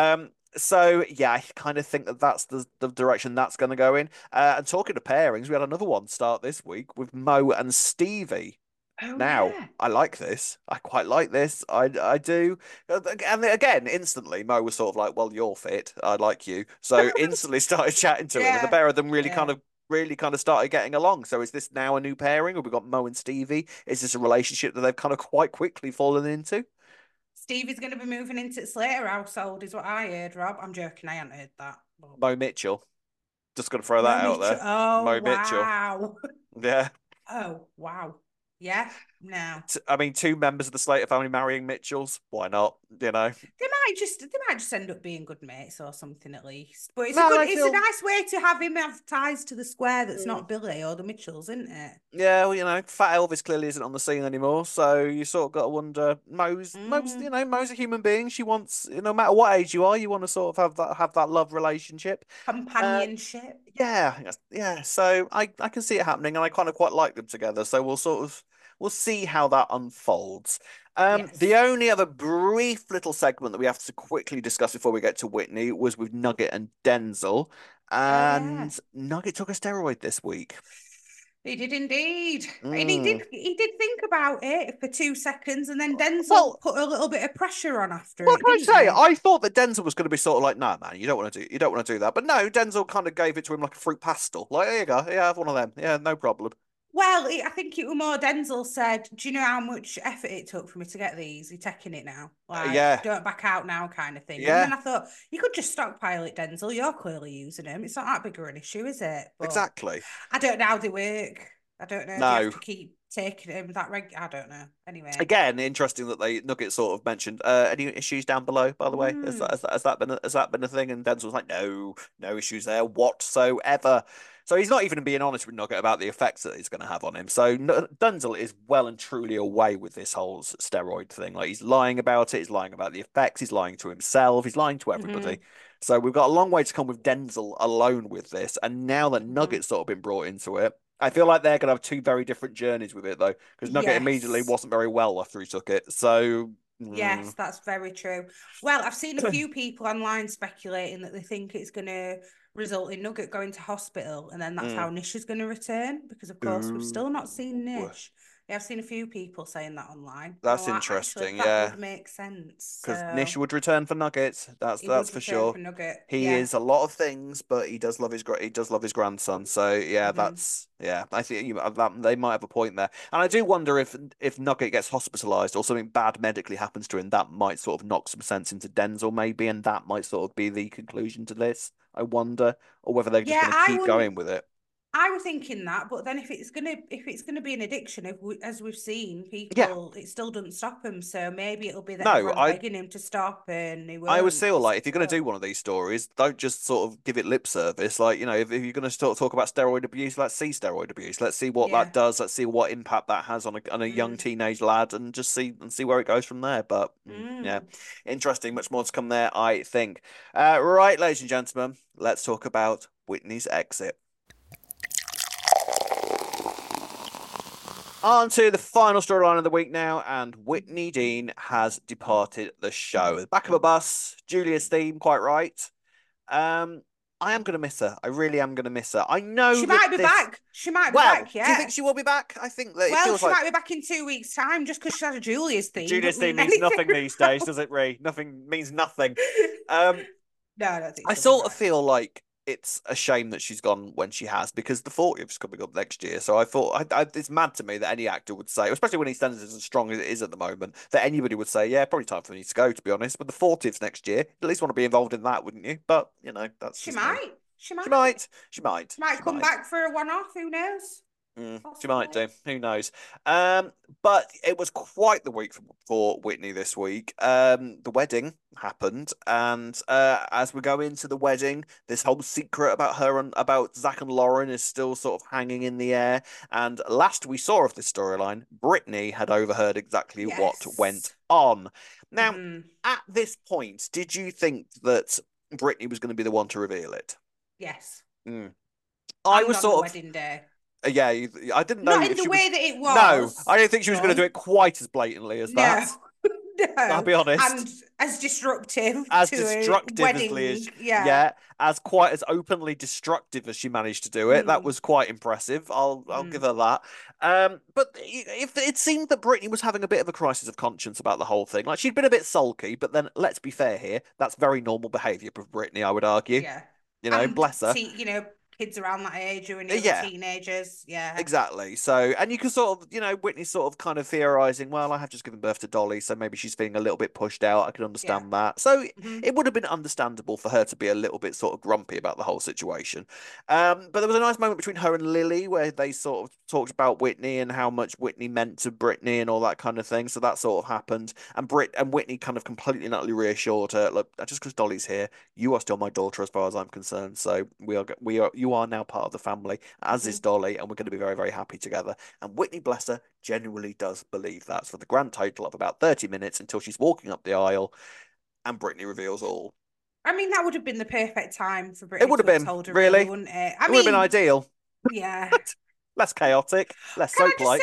So yeah, I kind of think that that's the direction that's going to go in. And talking to pairings, we had another one start this week with Mo and Stevie. oh Now, yeah. I like this. I quite like this. I do. And again, instantly, Mo was sort of like, "Well, you're fit. I like you." So instantly started chatting to him, and the Yeah, pair of them yeah. really kind of started getting along. So is this now a new pairing, or we got Mo and Stevie? Is this a relationship that they've kind of quite quickly fallen into? Stevie's going to be moving into the Slater household, is what I heard, Rob. I'm joking, I hadn't heard that. But... Mo Mitchell. Just gonna throw that Mo out Mitchell. there. Oh, Mo Mitchell. wow. Yeah. Oh, wow. Yeah, no. I mean, two members of the Slater family marrying Mitchells. Why not? They might just end up being good mates or something at least. But No, I it's a feel. nice way to have him have ties to the square that's Mm. not Billy or the Mitchells, isn't it? Yeah, well, Fat Elvis clearly isn't on the scene anymore, so you sort of got to wonder. Mm. Mo's a human being. She wants, no matter what age you are, you want to sort of have that love relationship. Uh, Companionship. yeah, yeah. So I can see it happening, and I kind of quite like them together. So we'll sort of we'll see how that unfolds. The Yes. only other brief little segment that we have to quickly discuss before we get to Whitney was with Nugget and Denzel. Oh yeah. And Nugget took a steroid this week. He did indeed. And Mm. he did think about it for 2 seconds and then Denzel Well, put a little bit of pressure on after what it, can I didn't say? he? I thought that Denzel was going to be sort of like, "Nah, man, you don't want to do that." But no, Denzel kind of gave it to him like a fruit pastel. Like, there you go, yeah, have one of them. Yeah, no problem. Well, I think it was more Denzel said, "Do you know how much effort it took for me to get these? You're taking it now. Like, Yeah, don't back out now," kind of thing. And then yeah, I thought, you could just stockpile it, Denzel. You're clearly using them. It's not that big of an issue, is it? But exactly. I don't know how they work. I don't know. Do you have No. to keep taking them that I don't know. Anyway. Again, interesting that they Nugget sort of mentioned any issues down below, by the way. Mm, Has that been a thing? And Denzel was like, no, no issues there whatsoever. So he's not even being honest with Nugget about the effects that it's going to have on him. So Denzel is well and truly away with this whole steroid thing. Like he's lying about it, he's lying about the effects, he's lying to himself, he's lying to everybody. hmm So we've got a long way to come with Denzel alone with this. And now that hmm Nugget's sort of been brought into it, I feel like they're going to have two very different journeys with it, though, because Nugget immediately Yes. wasn't very well after he took it. So, Yes, that's very true. Well, I've seen a few people online speculating that they think it's going to result in Nugget going to hospital, and then that's mm. how Nish is going to return. Because of course we've Ooh, still not seen Nish. Yeah, I've seen a few people saying that online. And I'm that's like, actually, interesting. that Yeah, would make sense. because So Nish would return for Nuggets. he That's would for return sure. for Nugget. He Yeah. is a lot of things, but he does love his grandson. So yeah, hmm that's yeah. I think that they might have a point there. And I do wonder if Nugget gets hospitalized or something bad medically happens to him, that might sort of knock some sense into Denzel maybe, and that might sort of be the conclusion to this. I wonder, or whether they're just Yeah, going to keep going with it. I was thinking that, but then if it's gonna be an addiction, as we've seen, Yeah, people it still doesn't stop them. So maybe it'll be that no, everyone's begging him to stop, and he I would won't feel because like he's if you're going to do still. one of these stories, don't just sort of give it lip service. Like, if you're going to start talk about steroid abuse, let's see steroid abuse. Let's see what that Yeah. does. Let's see what impact that has on a young Mm. teenage lad, and just see where it goes from there. But yeah, Mm. interesting. Much more to come there, I think. Right, ladies and gentlemen, let's talk about Whitney's exit. On to the final storyline of the week now, and Whitney Dean has departed the show. The back of a bus, Julia's theme, quite right. Um, I am going to miss her. I really am going to miss her. I know She that might be this. back. She might be Well, back. do you Yeah. think she will be back? I think that it Well, feels she like might be back in 2 weeks' time. Just because she has a Julia's theme Julia's doesn't theme mean means anything. nothing these days, does it, Ree? Nothing means nothing. Um, No, I don't think I she'll be sort of back. feel like it's a shame that she's gone when she has because the 40th's coming up next year. So I thought it's mad to me that any actor would say, especially when EastEnders is as strong as it is at the moment, that anybody would say, yeah, probably time for me to go, to be honest. But the 40th's next year, at least want to be involved in that, wouldn't you? But, that's She just me. might. She She might. might. She might. She might She come might. back for a one-off. Who knows? She might Possibly. do. Who knows? But it was quite the week for Whitney this week. The wedding happened, and as we go into the wedding, this whole secret about her and about Zach and Lauren is still sort of hanging in the air. And last we saw of this storyline, Brittany had overheard exactly what went Yes. on. Now, hmm at this point, did you think that Brittany was going to be the one to reveal it? Yes. Mm. I And was on the sort of wedding day. yeah, I didn't know Not in if the she was. way that it No, I was didn't think she was going to do done. it quite as blatantly as No. that. I'll No. be honest. And as disruptive As to a destructively as wedding. Yeah. yeah, as quite as openly destructive as she managed to do it. That Mm. was quite impressive. I'll give Mm. her that. But if it seemed that Brittany was having a bit of a crisis of conscience about the whole thing, like she'd been a bit sulky, but then let's be fair here, that's very normal behaviour of Brittany, I would argue. Yeah. And Bless her. kids around that age who are nearly Yeah, teenagers. Yeah. exactly. So, and you can sort of, Whitney's sort of kind of theorizing, well, I have just given birth to Dolly, so maybe she's feeling a little bit pushed out. I can Yeah. understand that. So hmm it would have been understandable for her to be a little bit sort of grumpy about the whole situation. But there was a nice moment between her and Lily where they sort of talked about Whitney and how much Whitney meant to Brittany and all that kind of thing. So that sort of happened. And Whitney kind of completely and utterly reassured her, look, just because Dolly's here, you are still my daughter as far as I'm concerned. So you are now part of the family, as is hmm Dolly, and we're going to be very, very happy together. And Whitney, bless her, genuinely does believe that for the grand total of about 30 minutes until she's walking up the aisle and Brittany reveals all. I mean, that would have been the perfect time for It Brittany would have to have been, told her, really, really. wouldn't it? I It would have been mean, ideal. yeah. Less chaotic, less Can I soap just say like. one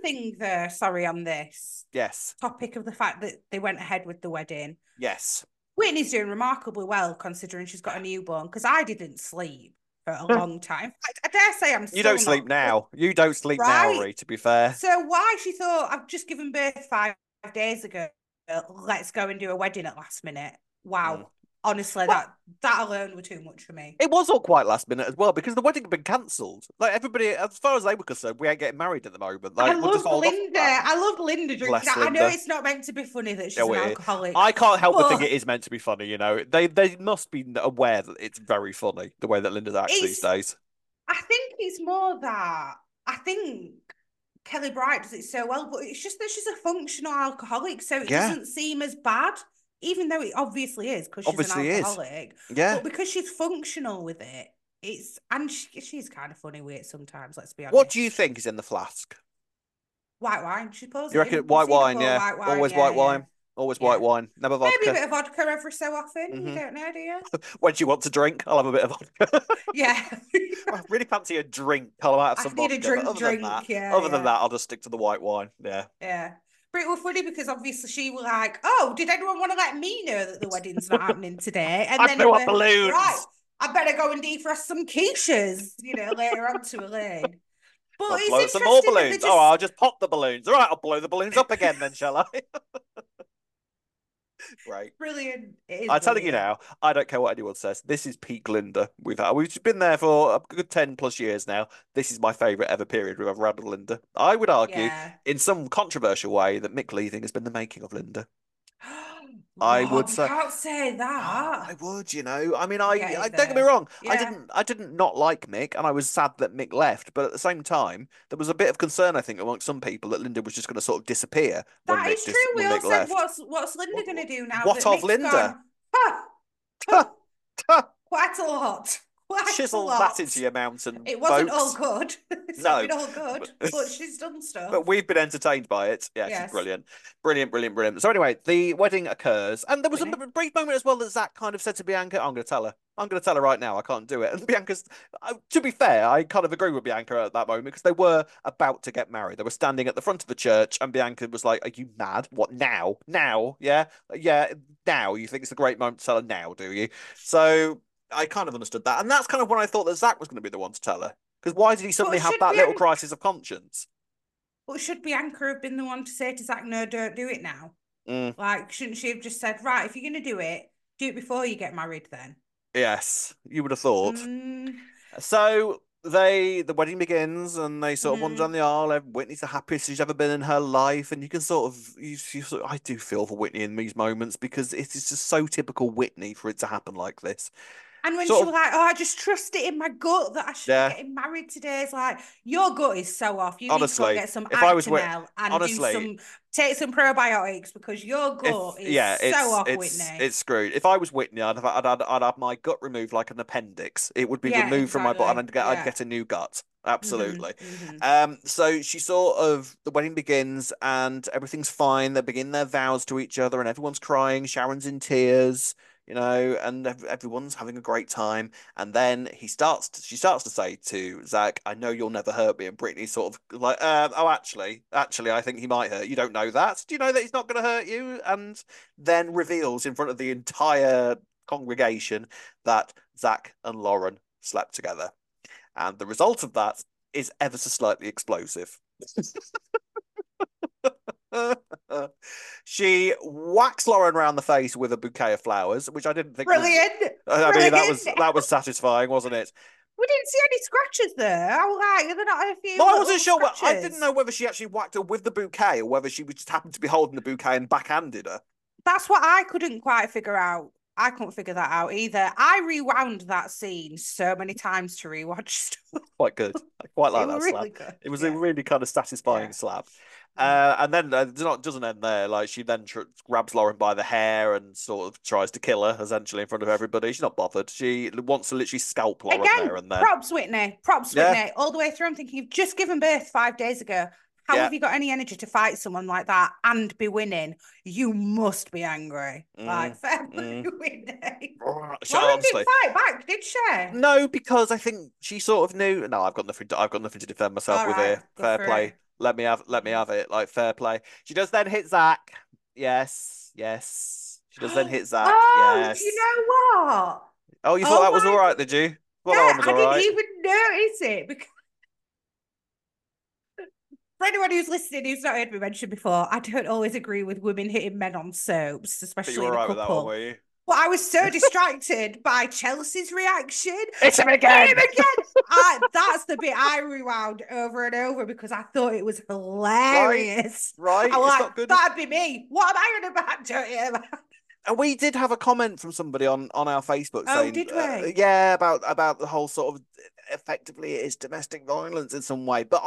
thing there, sorry, on this Yes. topic of the fact that they went ahead with the wedding. Yes. Whitney's doing remarkably well considering she's got a newborn, because I didn't sleep for a long time. In fact, I dare say I'm You don't still sleep not now. You don't sleep now, right. Ree, to be fair. So why she thought I've just given birth 5 days ago, let's go and do a wedding at last minute. Mm. Wow. Honestly, Well, that alone were too much for me. it was all quite last minute as well because the wedding had been cancelled. Like everybody, as far as they were concerned, we ain't getting married at the moment. I Like we'll just loved hold off on Linda. that. I loved Linda drinking. Bless I know Linda. it's not meant to be funny that she's Oh, an alcoholic, I can't help but think but it is meant to be funny. You know, they must be aware that it's very funny the way that Linda acts these it's days. I think it's more that I think Kelly Bright does it so well, but it's just that she's a functional alcoholic, so it Yeah, doesn't seem as bad, even though it obviously is because she's an obviously is. alcoholic. Yeah. But because she's functional with it, she's kind of funny with it sometimes. Let's be What do you honest. think is in the flask? White wine. She pours You it reckon in. We've white seen her wine? pour Yeah, white wine. always Yeah, white yeah, wine. Always white yeah. wine. Never Maybe a vodka. bit of vodka every so often. You Hmm don't know, do you? When do you want to drink? I'll have a bit of vodka. Yeah. I really fancy a drink. I'll have I some need a vodka. But drink. Yeah, other than yeah. that, I'll just stick to the white wine. Yeah. Yeah. But it was funny because obviously she was like, oh, did anyone want to let me know that the wedding's not happening today? And I then blew it up were, right, balloons. I better go and defrost some quiches, later on to Elaine. But I'll blow up it's some more interesting that they balloons. Oh, just I'll just pop the balloons. All right, I'll blow the balloons up again then, shall I? Right. brilliant. It is I'm telling you brilliant. now, I don't care what anyone says. This is peak Linda. We've been there for a good 10 plus years now. This is my favourite ever period we've ever had with Linda. I would argue, Yeah. in some controversial way, that Mick leaving has been the making of Linda. I would Rob, you say. can't say Oh, that. I would, you know. I mean, I I, get I it don't get me though. wrong. Yeah. I didn't not like Mick, and I was sad that Mick left. But at the same time, there was a bit of concern, I think, amongst some people that Linda was just going to sort of disappear That is true. We when all Mick said, left. what's Linda What, gonna do now what that of Mick's Linda? gone? Huh, huh, quite a lot. Quite a Chisel that lot. into your mountain, It wasn't all folks. good. It's not No, been all good, but, but she's done stuff. but we've been entertained by it. Yeah, she's Yes. brilliant, brilliant, brilliant, brilliant. So anyway, the wedding occurs, and there was a Whitney. brief moment as well that Zach kind of said to Bianca, "I'm going to tell her. I'm going to tell her right now. I can't do it." And Bianca's, to be fair, I kind of agree with Bianca at that moment because they were about to get married. They were standing at the front of the church, and Bianca was like, "Are you mad? What now? Now? Yeah, yeah, now. You think it's a great moment to tell her now, do you?" So I kind of understood that, and that's kind of when I thought that Zach was going to be the one to tell her. Because why did he suddenly But have should that little Bianca crisis of conscience? but should Bianca have been the one to say to Zach, no, don't do it now? Mm, Like, shouldn't she have just said, right, if you're gonna do it before you get married then? yes, you would have thought. Mm, So the wedding begins, and they sort of wander down the aisle. Whitney's the happiest she's ever been in her life, and you can I do feel for Whitney in these moments because it is just so typical Whitney for it to happen like this. And when she Sort was of, like, oh, I just trust it in my gut that I should be yeah. getting married today. It's like, your gut is so off. You need to go and Honestly, get some if I was with, Actimel and honestly, take some probiotics because your if gut is yeah, so off, Whitney. it's screwed. If I was Whitney, I'd have my gut removed like an appendix. It would be Yeah, removed from my body, and exactly. I'd Yeah. get a new gut. Absolutely. Mm-hmm. Mm-hmm. So she sort of the wedding begins and everything's fine. They begin their vows to each other, and everyone's crying. Sharon's in tears, and everyone's having a great time. And then she starts to say to Zach, "I know you'll never hurt me." And Brittany's sort of like, "Oh, actually, I think he might hurt. You don't know that. Do you know that he's not going to hurt you?" And then reveals in front of the entire congregation that Zach and Lauren slept together. And the result of that is ever so slightly explosive. She whacks Lauren around the face with a bouquet of flowers, which I didn't think was. Brilliant. I mean, Brilliant. that was satisfying, wasn't it? We didn't see any scratches there. I was like, they're not a few Well, I wasn't little sure. I didn't scratches. know whether she actually whacked her with the bouquet or whether she just happened to be holding the bouquet and backhanded her. That's what I couldn't quite figure out. I couldn't figure that out either. I rewound that scene so many times to rewatch stuff. Quite good. I quite It like was that really slap. good. It was a Yeah. really kind of satisfying Yeah. slap. Mm. And then doesn't end there. Like she then grabs Lauren by the hair and sort of tries to kill her essentially in front of everybody. She's not bothered. She wants to literally scalp Lauren there Again, and then. props Whitney. Props Yeah, Whitney. All the way through, I'm thinking you've just given birth 5 days ago. How yeah. have you got any energy to fight someone like that and be winning? You must be angry. Like, fair play, mm. Whitney. So Lauren honestly, didn't fight back, did she? no, because I think she sort of knew. No, I've got nothing. I've got nothing to defend myself All with right, here. go Fair for it. play. let me have it. Like fair play. She does then hit Zach. Yes, yes. She does then hit Zach. Oh, do you Yes. know what? Oh, you thought Oh that was all my right, God. did you? Well, that Yeah, one was I all didn't right. even notice it because for anyone who's listening who's not heard me mention before, I don't always agree with women hitting men on soaps, But you were especially all in a right with that one, couple. were you? But I was so distracted by Chelsea's reaction. It's him Hit again. him again. That's the bit I rewound over and over because I thought it was Right, hilarious. right. I'm It's like, not good. that'd be me. What am I on about? Don't you? And we did have a comment from somebody on our Facebook Oh, saying, did we? yeah, about the whole sort of effectively it is domestic violence in some way. But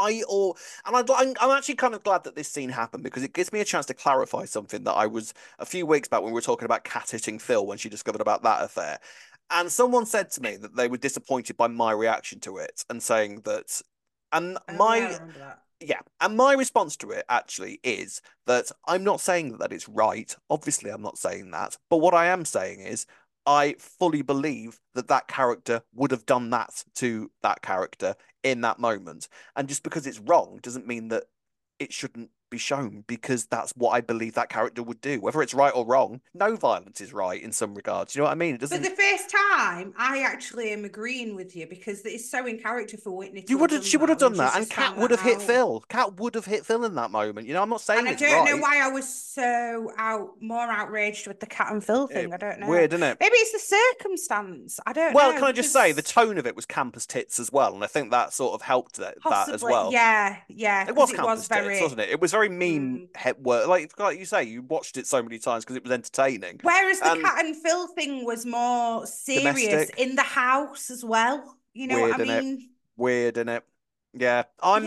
I'm actually kind of glad that this scene happened because it gives me a chance to clarify something that I was a few weeks back when we were talking about Kat hitting Phil when she discovered about that affair. And someone said to me that they were disappointed by my reaction to it and saying that, and Oh, yeah, I my remember that. yeah, and my response to it actually is that I'm not saying that it's right. Obviously, I'm not saying that. But what I am saying is I fully believe that that character would have done that to that character in that moment. And just because it's wrong doesn't mean that it shouldn't be shown because that's what I believe that character would do. Whether it's right or wrong, no violence is right in some regards. You know what I mean? It But doesn't. the first time, I actually am agreeing with you because it's so in character for Whitney You to have would have. done She would that have when done she's that, and just Kat found would that have hit out. Phil. Kat would have hit Phil in that moment. You know, I'm not And saying I it's don't know right. why I was so more outraged with the cat and Phil thing. I don't know. Weird, isn't it? Maybe it's the circumstance. I don't Well, know can I just say the because tone of it was campus tits as well, and I think that sort of helped that as possibly, well. yeah, yeah, It because was it was campus tits, wasn't very. it? It was very meme Mm. head work, like you say, you watched it so many times because it was entertaining Whereas the and cat and Phil thing was more serious domestic. in the house as well. You know what I Weird in it. mean? Weird in it. Yeah,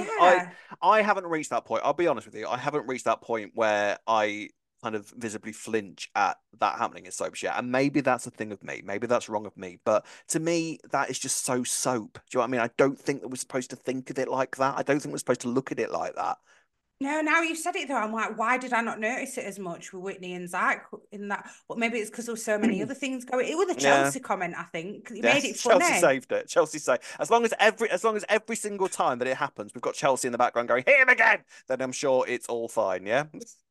I Yeah. I haven't reached that point. I'll be honest with you. I haven't reached that point where I kind of visibly flinch at that happening in soaps yet. And maybe that's a thing of me. Maybe that's wrong of me. But to me, that is just so soap. Do you know what I mean? I don't think that we're supposed to think of it like that. I don't think we're supposed to look at it like that. No, now you said it though, I'm like, why did I not notice it as much with Whitney and Zach in that? But maybe it's because there were so many other things going. It was a Yeah. Chelsea comment, I think. It made Yes, it Chelsea funny. saved it. Chelsea saved. As long as every single time that it happens, we've got Chelsea in the background going, hit him again, then I'm sure it's all fine, yeah?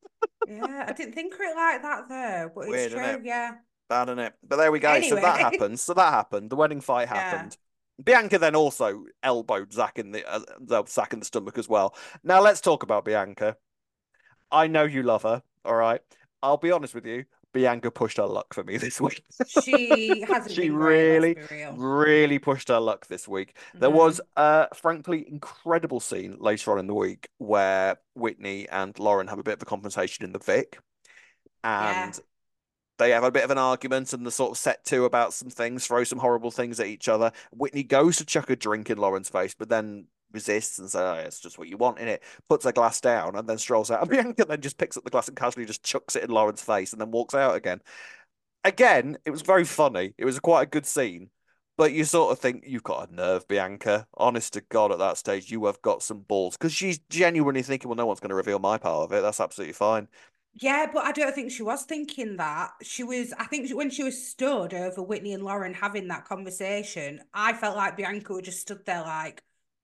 Yeah, I didn't think of it like that though, but it's Weird, isn't it? true. Yeah. Bad, isn't it? But there we go. So that Anyway, happens. So that happened. The wedding fight yeah, happened. Bianca then also elbowed Zach in Zach in the stomach as well. Now let's talk about Bianca. I know you love her, all right? I'll be honest with you. Bianca pushed her luck for me this week. she hasn't She been great. Let's really, be real. really pushed her luck this week. There was No. a frankly incredible scene later on in the week where Whitney and Lauren have a bit of a conversation in the Vic, Yeah. and they have a bit of an argument and the sort of set to about some things, throw some horrible things at each other. Whitney goes to chuck a drink in Lauren's face, but then resists and says, oh, it's just what you want in it, puts her glass down and then strolls out. And Bianca then just picks up the glass and casually just chucks it in Lauren's face and then walks out again. Again, it was very funny. It was quite a good scene. But you sort of think, you've got a nerve, Bianca. Honest to God, at that stage, you have got some balls. Because she's genuinely thinking, well, no one's going to reveal my part of it. That's absolutely fine. Yeah, but I don't think she was thinking that. I think when she was stood over Whitney and Lauren having that conversation, I felt like Bianca was just stood there like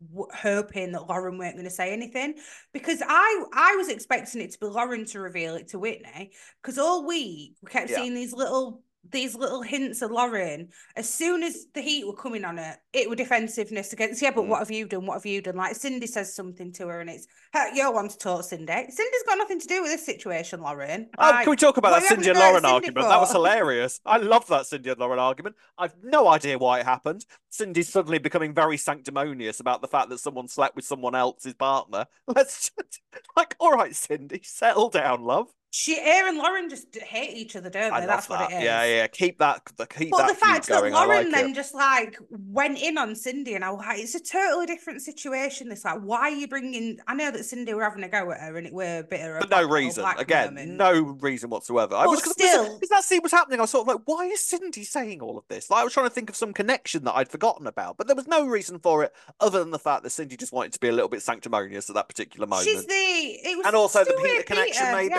hoping that Lauren weren't going to say anything because I was expecting it to be Lauren to reveal it to Whitney because all week we kept Yeah. seeing these little hints of Lauren. As soon as the heat were coming on her, it were defensiveness against, yeah, but Mm. what have you done? What have you done? Like Cindy says something to her and it's, you're one to talk, Cindy. Cindy's got nothing to do with this situation, Lauren. Oh, can we Like, talk about what are that you having Cindy a and go at Lauren Cindy argument? That was for? hilarious. I love that Cindy and Lauren argument. I've no idea why it happened. Cindy's suddenly becoming very sanctimonious about the fact that someone slept with someone else's partner. Let's just, like, all right, Cindy, settle down, love. Her and Lauren just hate each other, don't I they? love That's what it that. Yeah, is. yeah. Keep that But the feud fact that going. I Lauren like it. then just like went in on Cindy, and I was like, it's a totally different situation. This like, why are you bringing? I know that Cindy were having a go at her, and it were a bit of a For no black, reason. black Again, moment. no reason whatsoever. I was But because still, that scene was happening. I was sort of like, why is Cindy saying all of this? Like, I was trying to think of some connection that I'd forgotten about, but there was no reason for it other than the fact that Cindy just wanted to be a little bit sanctimonious at that particular she's moment. the. It was And also the still Peter weird, connection Peter. made Yeah, the it's the Peter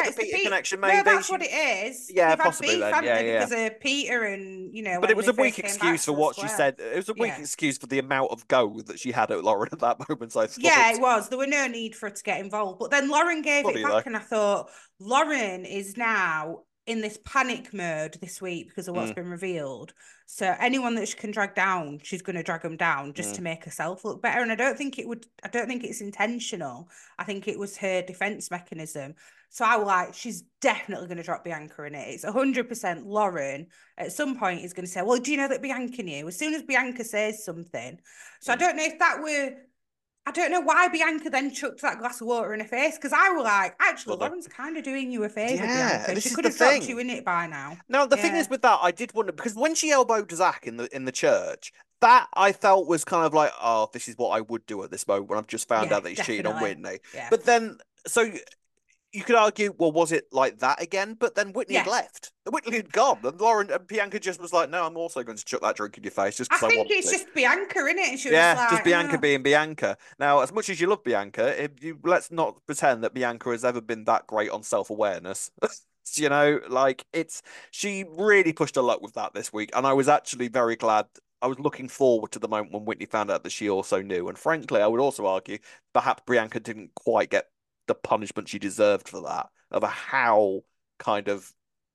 connection, no, maybe. that's She, what it is. yeah, They've had possibly beef, then. haven't Yeah, they, yeah. because of Peter and, But it when was they a first weak came back excuse to for the what she square. said. It was a weak Yeah. excuse for the amount of go that she had at Lauren at that moment, I Yeah, thought. it was. There were no need for her to get involved. But then Lauren gave it Funny though. back, and I thought Lauren is now in this panic mode this week because of what's Mm, been revealed. So anyone that she can drag down, she's going to drag them down just mm. to make herself look better. And I don't think it's intentional. I think it was her defense mechanism. So I was like, she's definitely going to drop Bianca in it. It's 100% Lauren at some point is going to say, well, do you know that Bianca knew? As soon as Bianca says something. So I Mm. don't know if that were I don't know why Bianca then chucked that glass of water in her face because I was like, actually, Funny. Lauren's kind of doing you a favour, Yeah, Bianca. this She is could the have dropped you thing. in it by now. Now the thing is Yeah. with that, I did wonder because when she elbowed Zach in the church, that I felt was kind of like, oh, this is what I would do at this moment when I've just found Yeah, out that he's cheating on definitely. Whitney. Yeah. But then, so you could argue, well, was it like that again? But then Whitney had Yeah. left. Whitney had gone, and Lauren and Bianca just was like, no, I'm also going to chuck that drink in your face just I because I think want it's to. just Bianca, in it? And she was just Yeah, just like, Bianca oh. being Bianca. Now, as much as you love Bianca, let's not pretend that Bianca has ever been that great on self-awareness. Like she really pushed her luck with that this week, and I was actually very glad. I was looking forward to the moment when Whitney found out that she also knew. And frankly, I would also argue perhaps Bianca didn't quite get the punishment she deserved for that, of how kind of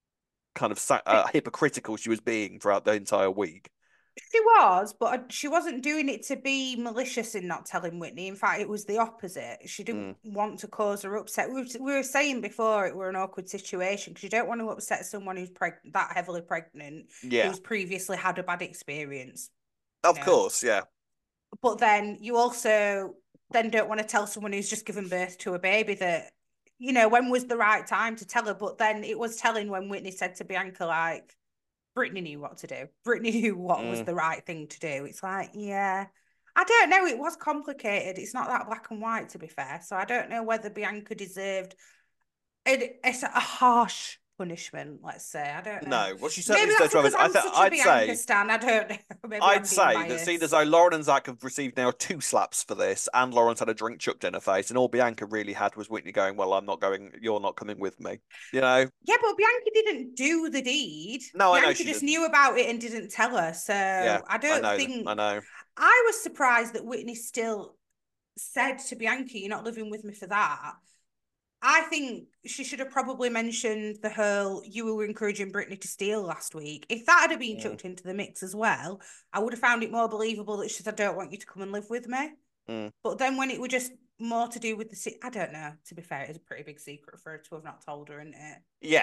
hypocritical she was being throughout the entire week. She was, but she wasn't doing it to be malicious in not telling Whitney. In fact, it was the opposite. She didn't Mm, want to cause her upset. We were saying before it were an awkward situation because you don't want to upset someone who's that heavily pregnant, yeah, who's previously had a bad experience, you of know. course, yeah. But then you also then don't want to tell someone who's just given birth to a baby that, when was the right time to tell her. But then it was telling when Whitney said to Bianca, like, Brittany knew what to do. Brittany knew what was Mm. the right thing to do. It's like, yeah. I don't know. It was complicated. It's not that black and white, to be fair. So I don't know whether Bianca deserved it's a harsh punishment, let's say. I don't know. No, well, she certainly Maybe deserves that's to have because it. I'm such a I'd Bianca say, stan. I don't know. Maybe I'm being that seeing as though biased. Lauren and Zach have received now two slaps for this, and Lauren's had a drink chucked in her face, and all Bianca really had was Whitney going, "Well, I'm not going. You're not coming with me." You know? Yeah, but Bianca didn't do the deed. No, I know Bianca she just didn't. knew about it and didn't tell her. Yeah, So I I don't know. I think know. I was surprised that Whitney still said to Bianca, "You're not living with me for that." I think she should have probably mentioned the whole you were encouraging Brittany to steal last week. If that had been Mm, chucked into the mix as well, I would have found it more believable that she said, I don't want you to come and live with me. mm. But then when it was just more to do with I don't know. To be fair, it was a pretty big secret for her to have not told her, isn't it? Yeah.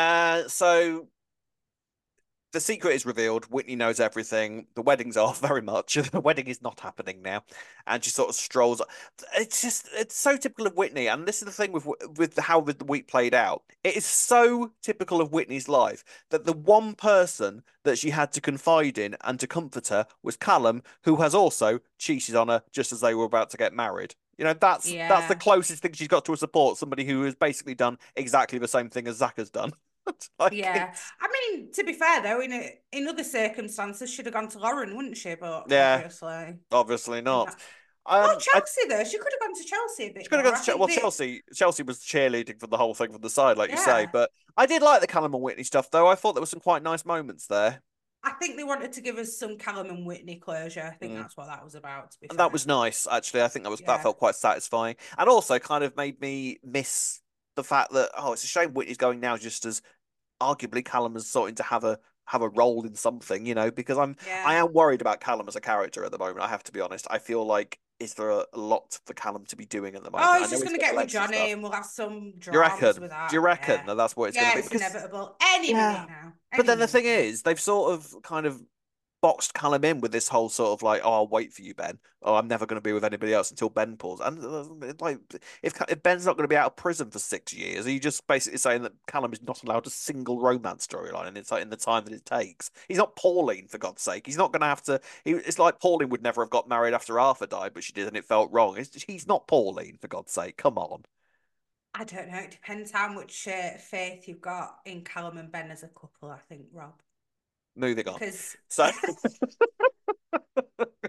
So the secret is revealed. Whitney knows everything. The wedding's off very much. The wedding is not happening now, and she sort of strolls. It's so typical of Whitney. And this is the thing with how the week played out. It is so typical of Whitney's life that the one person that she had to confide in and to comfort her was Callum, who has also cheated on her just as they were about to get married. That's the Yeah. closest thing she's got to a support, somebody who has basically done exactly the same thing as Zach has done. Like Yeah. it's I mean, to be fair though, in other circumstances, she'd have gone to Lauren, wouldn't she? But yeah, obviously, obviously in not. that. Well, I Chelsea though, she could have gone to Chelsea a she bit could have more. gone I to think Well, that, Chelsea was cheerleading for the whole thing from the side, like you say. yeah. But I did like the Callum and Whitney stuff, though. I thought there were some quite nice moments there. I think they wanted to give us some Callum and Whitney closure. I think Mm. that's what that was about, to be And that fair. was nice, actually. I think that Yeah. felt quite satisfying, and also kind of made me miss the fact that it's a shame Whitney's going now, just as arguably Callum is starting to have a role in something, because I Yeah. am worried about Callum as a character at the moment. I have to be honest. I feel like is there a lot for Callum to be doing at the Oh, moment? I he's know just he's going to got the get with Lexi Johnny stuff. and we'll have some Do you dramas reckon? with Do you that. reckon Yeah. that that's what it's going to Yeah, be? it's Because inevitable. Any minute yeah, now. but Any then the minute thing now. is, they've sort of kind of boxed Callum in with this whole sort of like, oh, I'll wait for you, Ben. Oh, I'm never going to be with anybody else until Ben pulls. And like, if Ben's not going to be out of prison for 6 years, are you just basically saying that Callum is not allowed a single romance storyline, and it's like in the time that it takes? He's not Pauline, for God's sake. He's not going to have to. It's like Pauline would never have got married after Arthur died, but she did, and it felt wrong. He's not Pauline, for God's sake. Come on, I don't know. It depends how much faith you've got in Callum and Ben as a couple, I think, Rob. moving on. Because So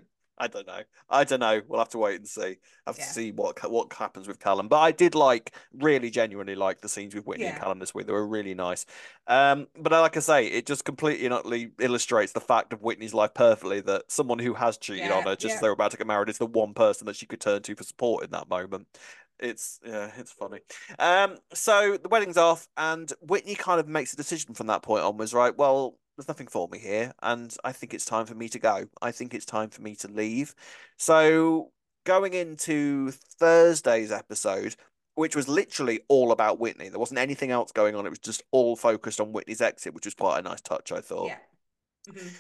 I don't know. I don't know. We'll have to wait and see. Have to Yeah. see what happens with Callum. But I did really genuinely like the scenes with Whitney and Yeah. Callum this week. They were really nice. But like I say, it just completely and utterly illustrates the fact of Whitney's life perfectly that someone who has cheated on Yeah. her just as Yeah. they were about to get married is the one person that she could turn to for support in that moment. It's funny. So the wedding's off, and Whitney kind of makes a decision from that point onwards, right? Well, there's nothing for me here, and I think it's time for me to go. I think it's time for me to leave. So going into Thursday's episode, which was literally all about Whitney, there wasn't anything else going on. It was just all focused on Whitney's exit, which was quite a nice touch, I thought. Yeah. Hmm.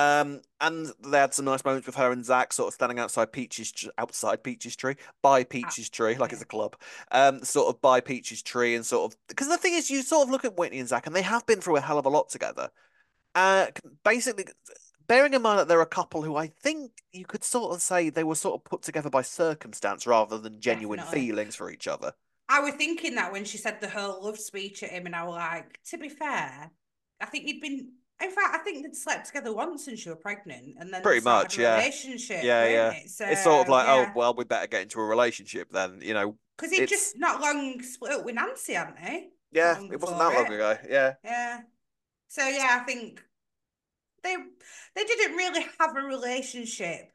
And they had some nice moments with her and Zach sort of standing outside Peach's tree, by Peach's tree, like it's Yeah. a club, sort of by Peach's tree and sort of, because the thing is, you sort of look at Whitney and Zach and they have been through a hell of a lot together. Basically, bearing in mind that they're a couple who I think you could sort of say they were sort of put together by circumstance rather than genuine Definitely. feelings for each other. I was thinking that when she said the whole love speech at him, and I was like, to be fair, I think you'd been. In fact, I think they'd slept together once since she was pregnant, and then they Pretty started much, a yeah. relationship, Yeah, weren't yeah. it? So It's sort of like, oh, yeah, well, we better get into a relationship then, because he'd it's just not long split up with Nancy, hadn't he? Not yeah, long it wasn't before that long it. ago. Yeah. Yeah. So yeah, I think they they didn't really have a relationship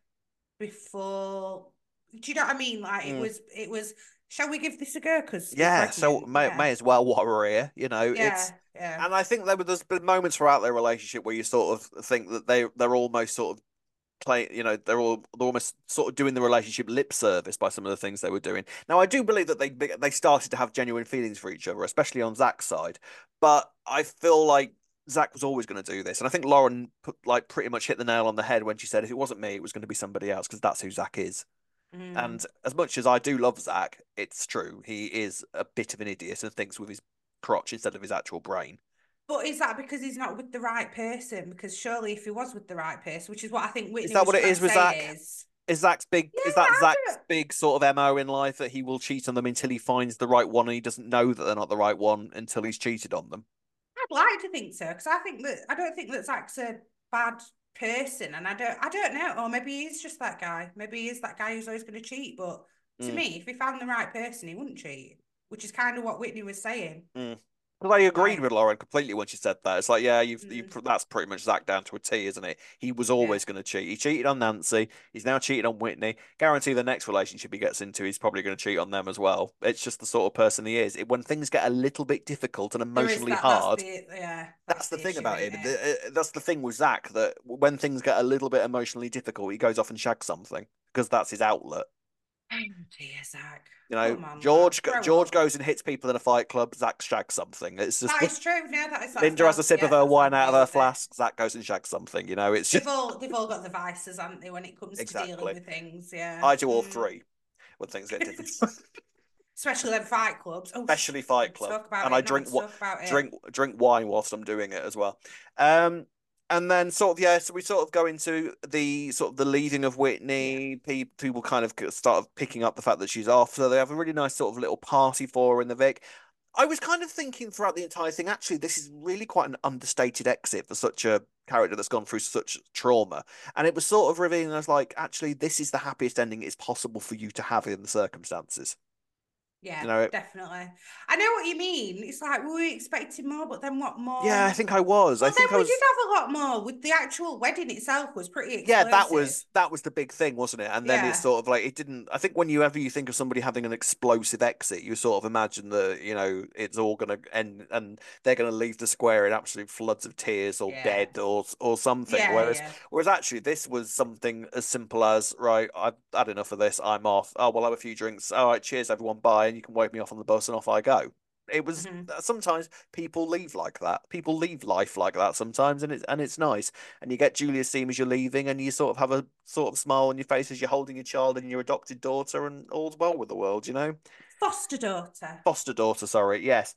before. Do you know what I mean? Like Mm. it was. Shall we give this a go? Because you're Yeah, so pregnant. may Yeah. as well while we're here, it's Yeah. Yeah. and I think there's been moments throughout their relationship where you sort of think that they're almost sort of play, they're almost sort of doing the relationship lip service by some of the things they were doing. Now, I do believe that they started to have genuine feelings for each other, especially on Zach's side. But I feel like Zach was always going to do this, and I think Lauren pretty much hit the nail on the head when she said if it wasn't me, it was going to be somebody else because that's who Zach is. Mm. And as much as I do love Zach, it's true he is a bit of an idiot and thinks with his crotch instead of his actual brain. But is that because he's not with the right person? Because surely if he was with the right person, which is what I think Is Whitney that was what it trying is to with say Zach? is, yeah, Is that I Zach's don't, big sort of MO in life that he will cheat on them until he finds the right one and he doesn't know that they're not the right one until he's cheated on them? I'd like to think so because I don't think that Zach's a bad person, and I don't know, or maybe he's just that guy. Maybe he is that guy who's always going to cheat. But to Mm, me, if he found the right person, he wouldn't cheat, which is kind of what Whitney was saying. mm. Because I agreed Like, with Lauren completely when she said that. It's like, yeah, you mm, that's pretty much Zach down to a T, isn't it? He was yeah, always going to cheat. He cheated on Nancy. He's now cheated on Whitney. Guarantee the next relationship he gets into, he's probably going to cheat on them as well. It's just the sort of person he is. When things get a little bit difficult and there is emotionally that. That's hard, the yeah, that's that's the the thing issue, about isn't him. it? That's the thing with Zach that when things get a little bit emotionally difficult, he goes off and shags something because that's his outlet. Oh dear, Zach. Come on, lad, grow George up. goes and hits people in a fight club. Zach shags something. It's just That is true. No, Linda has a sip of her that's how wine he out of her deals with it. flask. Zach goes and shags something. It's just They've all got the vices, haven't they, when it comes to dealing exactly. with things, yeah. I do all Mm. three when things get difficult, Especially them fight clubs. Oh especially shit, Fight don't Club. talk about And it. I No, don't talk about it. drink wine whilst I'm doing it as well. Um, and then sort of so we sort of go into the sort of the leaving of Yeah. Whitney. People kind of start picking up the fact that she's off, so they have a really nice sort of little party for her in the Vic. I was kind of thinking throughout the entire thing, actually, this is really quite an understated exit for such a character that's gone through such trauma. And it was sort of revealing as like, actually, this is the happiest ending it's possible for you to have in the circumstances. Yeah, You know, definitely. I know what you mean. It's like we were expecting more, but then what yeah, I more? think I was. I Well, then think I we did was. have a lot more with the actual wedding itself was pretty Yeah, explosive. that was the big thing, wasn't it? And then it's Yeah, sort of like it didn't. I think whenever you think of somebody having an explosive exit, you sort of imagine that it's all going to end and they're going to leave the square in absolute floods of tears or yeah, dead or something. yeah, yeah. Whereas actually this was something as simple as right, I've had enough of this. I'm off. Oh, we'll have a few drinks. All right, cheers everyone, bye, and you can wave me off on the bus and off I go. It was Hmm. sometimes people leave like that. People leave life like that sometimes, and it's nice and you get Julia Seam as you're leaving, and you sort of have a sort of smile on your face as you're holding your child and your adopted daughter, and all's well with the world. Foster daughter. Foster daughter, sorry, yes.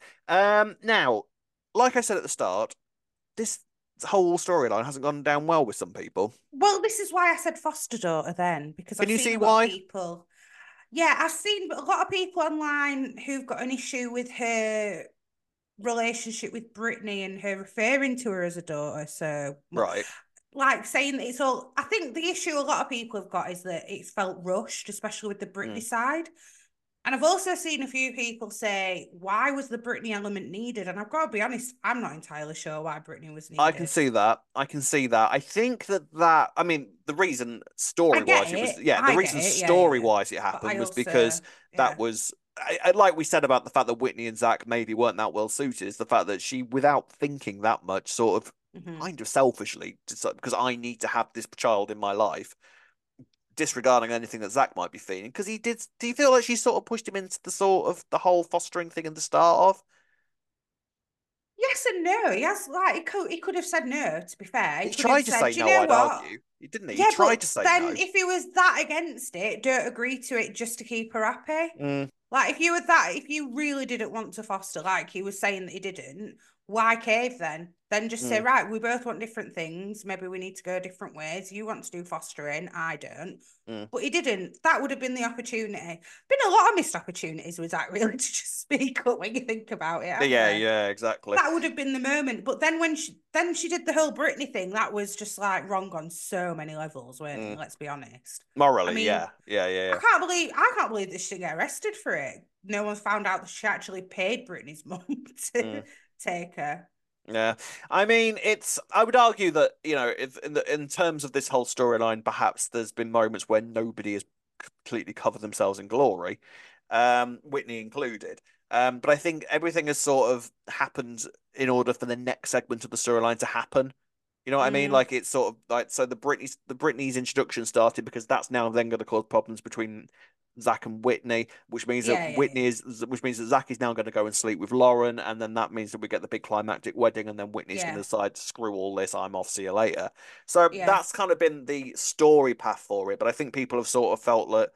Now, like I said at the start, this whole storyline hasn't gone down well with some people. Well, this is why I said foster daughter then, because Can I've you seen see a lot of why? people. Yeah, I've seen a lot of people online who've got an issue with her relationship with Brittany and her referring to her as a daughter. So Right. like saying that it's all. I think the issue a lot of people have got is that it's felt rushed, especially with the Mm. Britney side. And I've also seen a few people say, why was the Britney element needed? And I've got to be honest, I'm not entirely sure why Britney was I can needed. see that. I can see that. I think I mean, the reason I get story-wise it was, it. yeah, the I get reason it. Yeah, yeah, yeah. story-wise it But I happened was also, because that yeah. was, like we said about the fact that Whitney and Zach maybe weren't that well suited, is the fact that she, without thinking that much, sort of Hmm. kind of selfishly, because I need to have this child in my life, disregarding anything that Zach might be feeling. Because he did. Do you feel like she sort of pushed him into the sort of the whole fostering thing in the start of? Yes and no. Yes, like he could have said no, to be fair. He He could have tried to said, say "Do you no, know I'd what? argue. He didn't he? He Yeah, tried to but say then no. if he was that against it, don't agree to it just to keep her happy. Mm, Like if you really didn't want to foster, like he was saying that he didn't, why cave then? Then just say, mm, right, we both want different things. Maybe we need to go different ways. You want to do fostering, I don't. mm. But he didn't. That would have been the opportunity. Been a lot of missed opportunities with that, really, to just speak up when you think about it, haven't Yeah, there? yeah, exactly. That would have been the moment. But then she did the whole Britney thing. That was just like wrong on so many levels, weren't Mm. it? Let's be honest. I Morally, mean, yeah, yeah, yeah, I yeah. can't believe I can't believe that she didn't get arrested for it. No one's found out that she actually paid Britney's mum to Mm. take her. Yeah, I mean, it's. I would argue that if in terms of this whole storyline, perhaps there's been moments where nobody has completely covered themselves in glory, Whitney included. But I think everything has sort of happened in order for the next segment of the storyline to happen. You know what I mean? Mm, Like it's sort of like so the Britney's introduction started because that's now then going to cause problems between Zach and Whitney, which means that yeah, yeah, yeah, which means that Zach is now going to go and sleep with Lauren, and then that means that we get the big climactic wedding, and then Whitney's going to yeah, decide, screw all this, I'm off, see you later. So yeah, that's kind of been the story path for it, but I think people have sort of felt that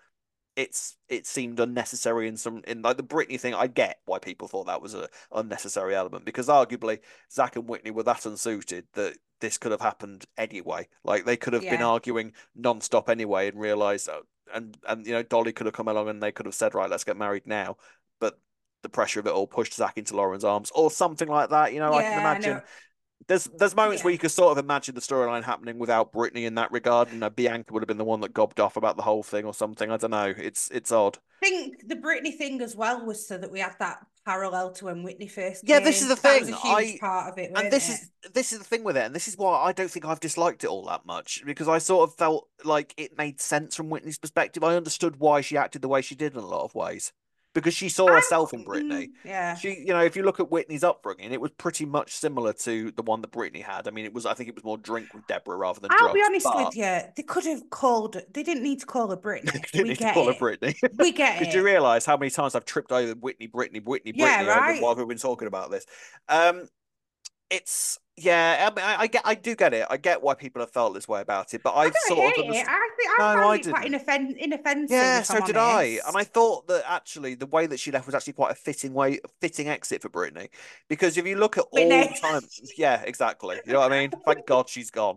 it seemed unnecessary in like the Britney thing. I get why people thought that was a unnecessary element because arguably Zach and Whitney were that unsuited that this could have happened anyway. Like they could have been yeah, arguing non-stop anyway and realized and Dolly could have come along and they could have said, right, let's get married now. But the pressure of it all pushed Zach into Lauren's arms or something like that. I can yeah. I imagine know. there's moments where Yeah, you could sort of imagine the storyline happening without Britney in that regard, and Bianca would have been the one that gobbed off about the whole thing or something. I don't know. It's odd. I think the Britney thing as well was so that we had that parallel to when Whitney first Yeah, this is came. the That was a thing. huge part of it, And weren't it? this is the thing with it, and this is why I don't think I've disliked it all that much because I sort of felt like it made sense from Whitney's perspective. I understood why she acted the way she did in a lot of ways because she saw herself in Britney. Yeah. If you look at Whitney's upbringing, it was pretty much similar to the one that Britney had. I mean, I think it was more drink with Deborah rather than I'll be drugs, honest but with you. They could have called. They didn't need to call her you Britney. didn't We need to get call her it. Brittany. We get Because do you it. realise how many times I've tripped over Yeah, Brittany over right. while we've been talking about this? Um, it's yeah. I mean, I do get it. I get why people have felt this way about it, but I I've don't sort of hate it. understood. I think I No, found I it quite didn't. inoffensive, Yeah, if I'm so did I. And honest. I thought that actually the way that she left was actually quite a fitting exit for Brittany. Because if you look at all the Whitney. time, yeah, exactly. You know what I mean? Thank God she's gone.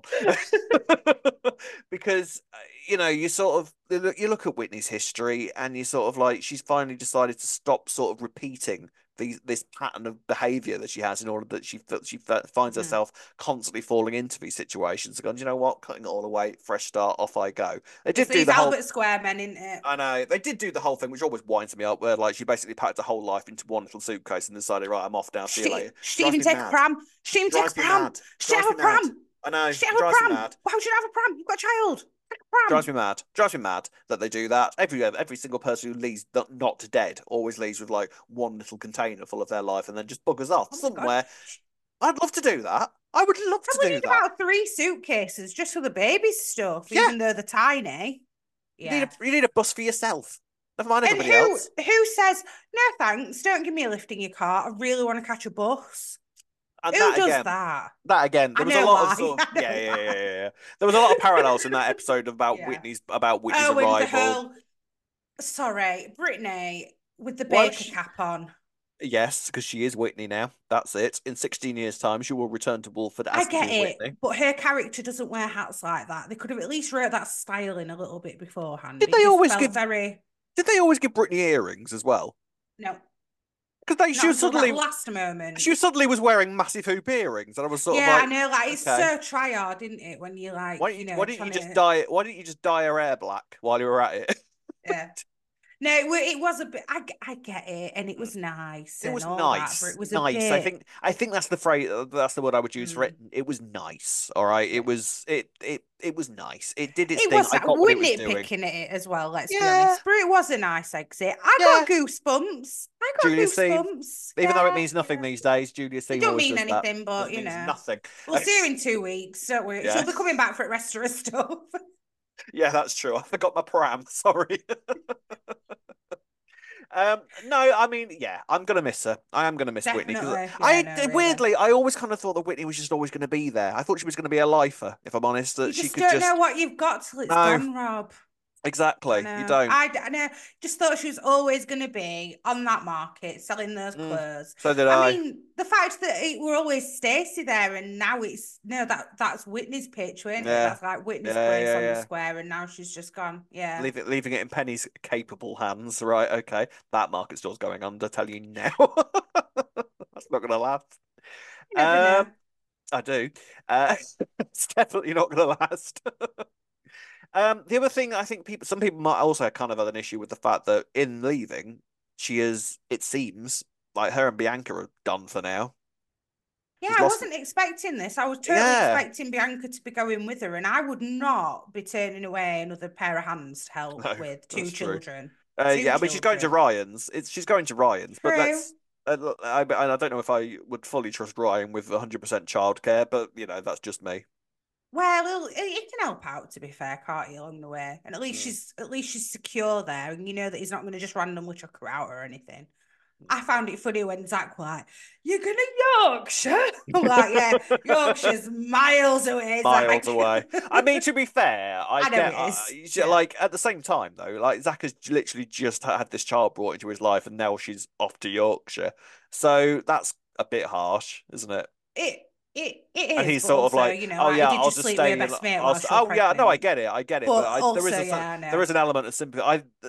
Because, you sort of you look at Whitney's history and you sort of like she's finally decided to stop sort of repeating this pattern of behavior that she has in order that she finds Mhm. herself constantly falling into these situations. Going, you know what? Cutting it all away, fresh start, off I go. They It's did do these the whole Albert Square men, isn't it? I know they did do the whole thing, which always winds me up. Where like she basically packed her whole life into one little suitcase and decided, right, I'm off now. See you later. She didn't Drives even me take a mad. pram. She didn't even take a Drives me pram. mad. She didn't Drives have me a mad. pram. I know. She didn't have a Drives me pram. mad. Why would you not have a pram? You've got a child. Take a Drives pram. me mad. Drives me mad that they do that. Every single person who leaves not dead always leaves with like one little container full of their life and then just buggers off Oh my God. somewhere. I'd love to do that. I would love to Probably do need that. about 3 suitcases just for the baby stuff, Yeah, even though they're tiny. Yeah. you need a bus for yourself. Never mind And everybody who else. who says, no thanks, don't give me a lift in your car. I really want to catch a bus. And Who does that? that again, there I was a know lot of why. sort of I yeah, know yeah, yeah, why. yeah, yeah. There was a lot of parallels in that episode Yeah. About Whitney's Oh, and the arrival. whole sorry, Brittany with the Well, baker cap on. yes, because she is Whitney now. That's it. In 16 years' time, she will return to Wolford I as the get new it, Whitney. but her character doesn't wear hats like that. They could have at least wrote that style in a little bit beforehand. Did It they just always felt give very Did they always give Brittany earrings as well? no. she Not was until that suddenly last moment. she suddenly was wearing massive hoop earrings, and I was sort of Yeah, I like, know, like it's okay, so try hard, isn't it? When you're like, why didn't you trying just to, dye it? Why didn't you just dye her hair black while you were at it? yeah. No, it was a bit. I get it, and it was nice It and was all that, but nice, it was a nice. bit. I think that's the phrase. That's the word I would use for it. Mm, It was nice. All right. yeah. It was nice. It did its It thing. was I that got what it we're was doing. nitpicking at it as well. Let's be Yeah, honest, but it was a nice exit. I yeah. got goosebumps. I got Julius theme. goosebumps. Even though it Yeah, means nothing yeah. these days, Julius It theme don't always mean does that. anything, but Doesn't means know, nothing. we'll see her in 2 weeks. Don't worry. Yeah, She'll be coming back for the rest of her stuff. yeah, that's true. I forgot my pram. Sorry. No, I mean, yeah, I'm gonna miss her. I am gonna miss Whitney because Definitely. Yeah, no, really. weirdly, I always kind of thought that Whitney was just always going to be there. I thought she was going to be a lifer, if I'm honest, You that she just could don't know just what you've got till it's no, gone, Rob. I exactly. You know. don't. I know. Just thought she was always going to be on that market selling those Mm, clothes. so did I I. mean, the fact that it were always Stacey there, and now it's no that's Whitney's pitch, weren't it? Yeah, That's like Whitney's yeah, place yeah, on the yeah. square, and now she's just gone. Yeah, Leaving it in Penny's capable hands, right? Okay, that market store's going under. Tell you now. That's not going to last. you never know. Um, I do. It's definitely not going to last. The other thing I think some people might also kind of have an issue with the fact that in leaving, she is, it seems like her and Bianca are done for now. Yeah, She's I lost. wasn't expecting this. I was totally Yeah, expecting Bianca to be going with her, and I would not be turning away another pair of hands to help no, with that's two true. children. Yeah, Two I mean she's going to children. Ryan's. She's going to Ryan's, but True. let's. I don't know if I would fully trust Ryan with 100% childcare, but that's just me. Well, he can help out. To be fair, can't he, along the way? And Mm. at least she's secure there, and you know that he's not going to just randomly chuck her out or anything. I found it funny when Zach was like, "You're gonna Yorkshire?" I'm like, "Yeah, Yorkshire's miles away, Miles Zach." away. I mean, to be fair, I I know get it is. Yeah. like at the same time though, like Zach has literally just had this child brought into his life, and now she's off to Yorkshire. So that's a bit harsh, isn't it? It it And is, he's but sort of also, like, oh like he yeah, did I'll just just sleep with her stay and best mate while she was oh yeah, no, pregnant. I get it, but But also, yeah, I there know. is an element of sympathy.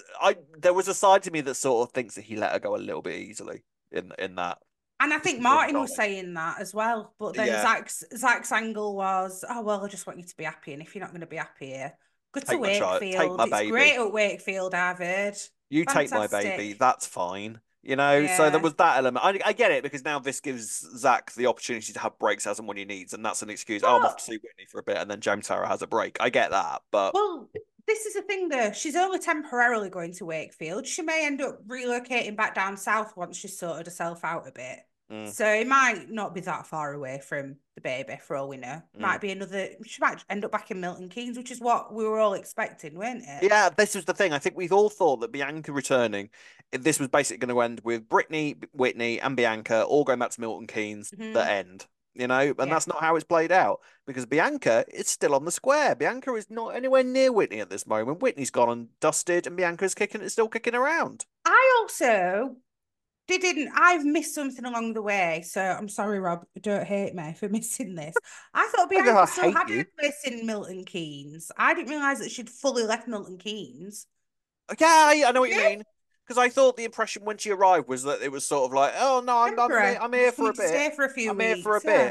There was a side to me that sort of thinks that he let her go a little bit easily in that, And I just think with her Martin was knowledge. saying that as well. But then Yeah, Zach's angle was, oh well, I just want you to be happy, and if you're not going to be happy here, go to take Wakefield. my It's great baby. at Wakefield, I've heard. You take my baby, Fantastic. that's fine. So there Yeah. was that element. I get it because now this gives Zach the opportunity to have breaks as and when he needs, and that's an excuse. Oh, I'm off to But see Whitney for a bit, and then James Farrow has a break. I get that, but well, this is the thing though. She's only temporarily going to Wakefield. She may end up relocating back down south once she's sorted herself out a bit. mm, So it might not be that far away from the baby for all we know. mm. She might end up back in Milton Keynes, which is what we were all expecting, weren't it? Yeah, this was the thing. I think we've all thought that Bianca returning, this was basically going to end with Brittany, Whitney, and Bianca all going back to Milton Keynes. The Hmm. end. And Yeah. that's not how it's played out because Bianca is still on the square. Bianca is not anywhere near Whitney at this moment. Whitney's gone and dusted, and Bianca's still kicking around. I also didn't, I've missed something along the way. So I'm sorry, Rob. Don't hate me for missing this. I thought I Bianca still hate had you. her place in Milton Keynes. I didn't realise that she'd fully left Milton Keynes. Yeah, I know Did what you you? mean. Because I thought the impression when she arrived was that it was sort of like, oh no, Temporary. I'm I here just for wanted a to bit. stay for a few I'm here for a weeks. Yeah. bit.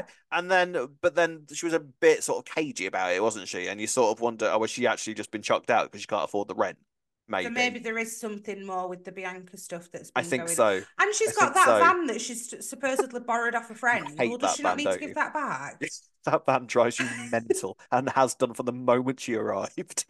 But then she was a bit sort of cagey about it, wasn't she? And you sort of wonder, oh, was she actually just been chucked out because she can't afford the rent? So Maybe. maybe there is something more with the Bianca stuff that's I been think going on. so. And I she's got think that so. van that she's supposedly borrowed off a You friend. Well, hate does that she not van, need to don't give you? that back? That van drives you mental and has done from the moment she arrived.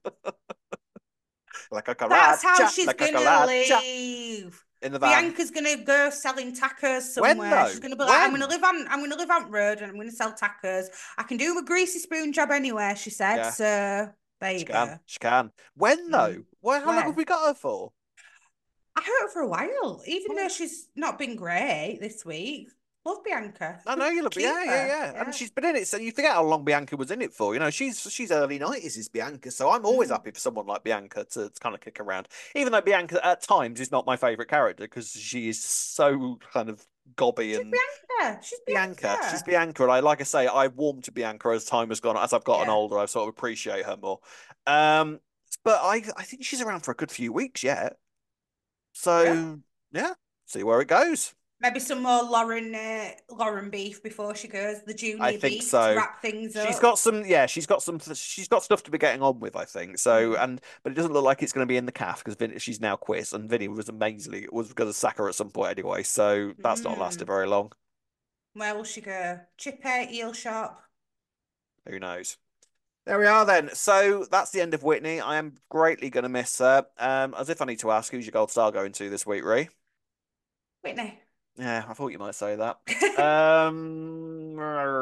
That's how she's like a gonna colacha leave. in the van. Bianca's gonna go selling tacos When somewhere. She's though? gonna be like, When? I'm gonna live on road and I'm gonna sell tacos. I can do a greasy spoon job anywhere, she said. Yeah. So there you She can. go. She can. When Mm. though? Well, how long have When? we got her for? I heard her for a while, even though Well, she's not been great this week. Love Bianca. I know you love. Yeah, Keep yeah, her. yeah. And Yeah. she's been in it, so you forget how long Bianca was in it for. She's early nineties is Bianca, so I'm always Mm. happy for someone like Bianca to kind of kick around. Even though Bianca at times is not my favorite character because she is so kind of gobby She's and Bianca. She's She's Bianca. Bianca, and like I say, I warmed to Bianca as time has gone. As I've gotten Yeah. older, I sort of appreciate her more. Um, but I think she's around for a good few weeks yet. Yeah. So yeah, see where it goes. Maybe some more Lauren beef before she goes, the I junior think beef to so. wrap things She's up. got some, yeah, she's got stuff to be getting on with, I think. So, Mm. but it doesn't look like it's going to be in the calf because she's now quit, and Vinny was going to sack her at some point anyway. So that's not lasted Mm. very long. Where will she go? Chippy, eel shop. Who knows? There we are then. So that's the end of Whitney. I am greatly going to miss her. As if I need to ask, who's your gold star going to this week, Ree? Whitney. Yeah, I thought you might say that. Um,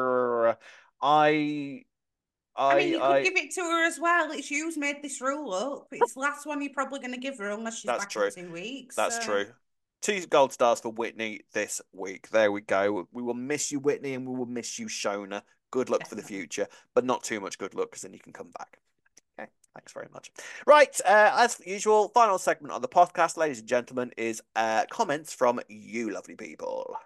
I, I mean, you could I. give it to her as well. It's you who's made this rule up. It's the last one you're probably going to give her unless she's That's back in true. 2 weeks. That's So, true. Two gold stars for Whitney this week. There we go. We will miss you, Whitney, and we will miss you, Shona. Good luck for the definitely. future, but not too much good luck because then you can come back. Okay, thanks very much. Right, as usual, final segment on the podcast, ladies and gentlemen, is comments from you, lovely people.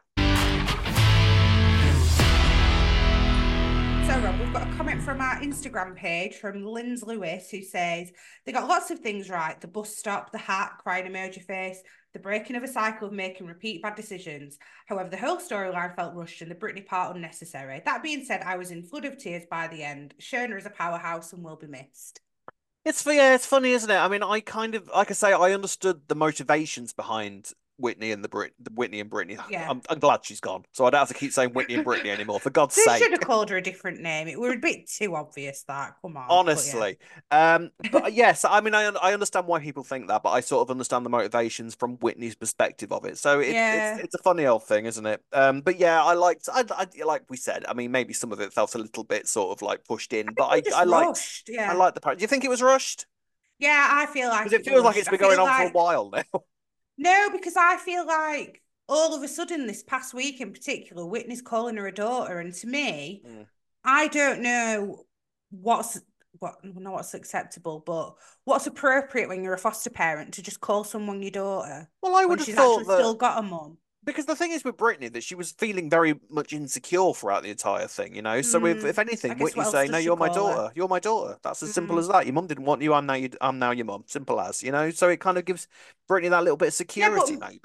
So, Rob, we've got a comment from our Instagram page from Linz Lewis who says they got lots of things right: the bus stop, the hat, crying emoji face, the breaking of a cycle of making repeat bad decisions. However, the whole storyline felt rushed and the Britney part unnecessary. That being said, I was in flood of tears by the end. Shona is a powerhouse and will be missed. Yeah, it's funny, isn't it? I mean, I kind of, like I say, I understood the motivations behind Whitney and the Whitney and Brittany. Yeah. I'm glad she's gone, so I don't have to keep saying Whitney and Brittany anymore. For God's They should have sake. called her a different name. It were a bit too obvious that. Come on. But yeah. Honestly, but yes, I mean, I understand why people think that, but I sort of understand the motivations from Whitney's perspective of it. So Yeah. it's a funny old thing, isn't it? But yeah, like we said, I mean, maybe some of it felt a little bit sort of like pushed in, but It just rushed. I Yeah. liked the part. Do you think it was rushed? Yeah, I feel Because like it it were feels like rushed. it's I been going feel on for a like while now. no, because I feel like all of a sudden this past week in particular, Whitney's calling her a daughter, and to me, Mm. I don't know what's what not what's acceptable, but what's appropriate when you're a foster parent to just call someone your daughter Well, I when would have she's actually thought that still got a mum. because the thing is with Brittany that she was feeling very much insecure throughout the entire thing, you know. So if I anything, guess what Whitney's else saying, does "No, she you're my call her? daughter. You're my daughter." That's as simple as Mm. that. Your mum didn't want you. I'm now your mum. Simple as, you know. So it kind of gives Brittany that little bit of Yeah, but security, maybe.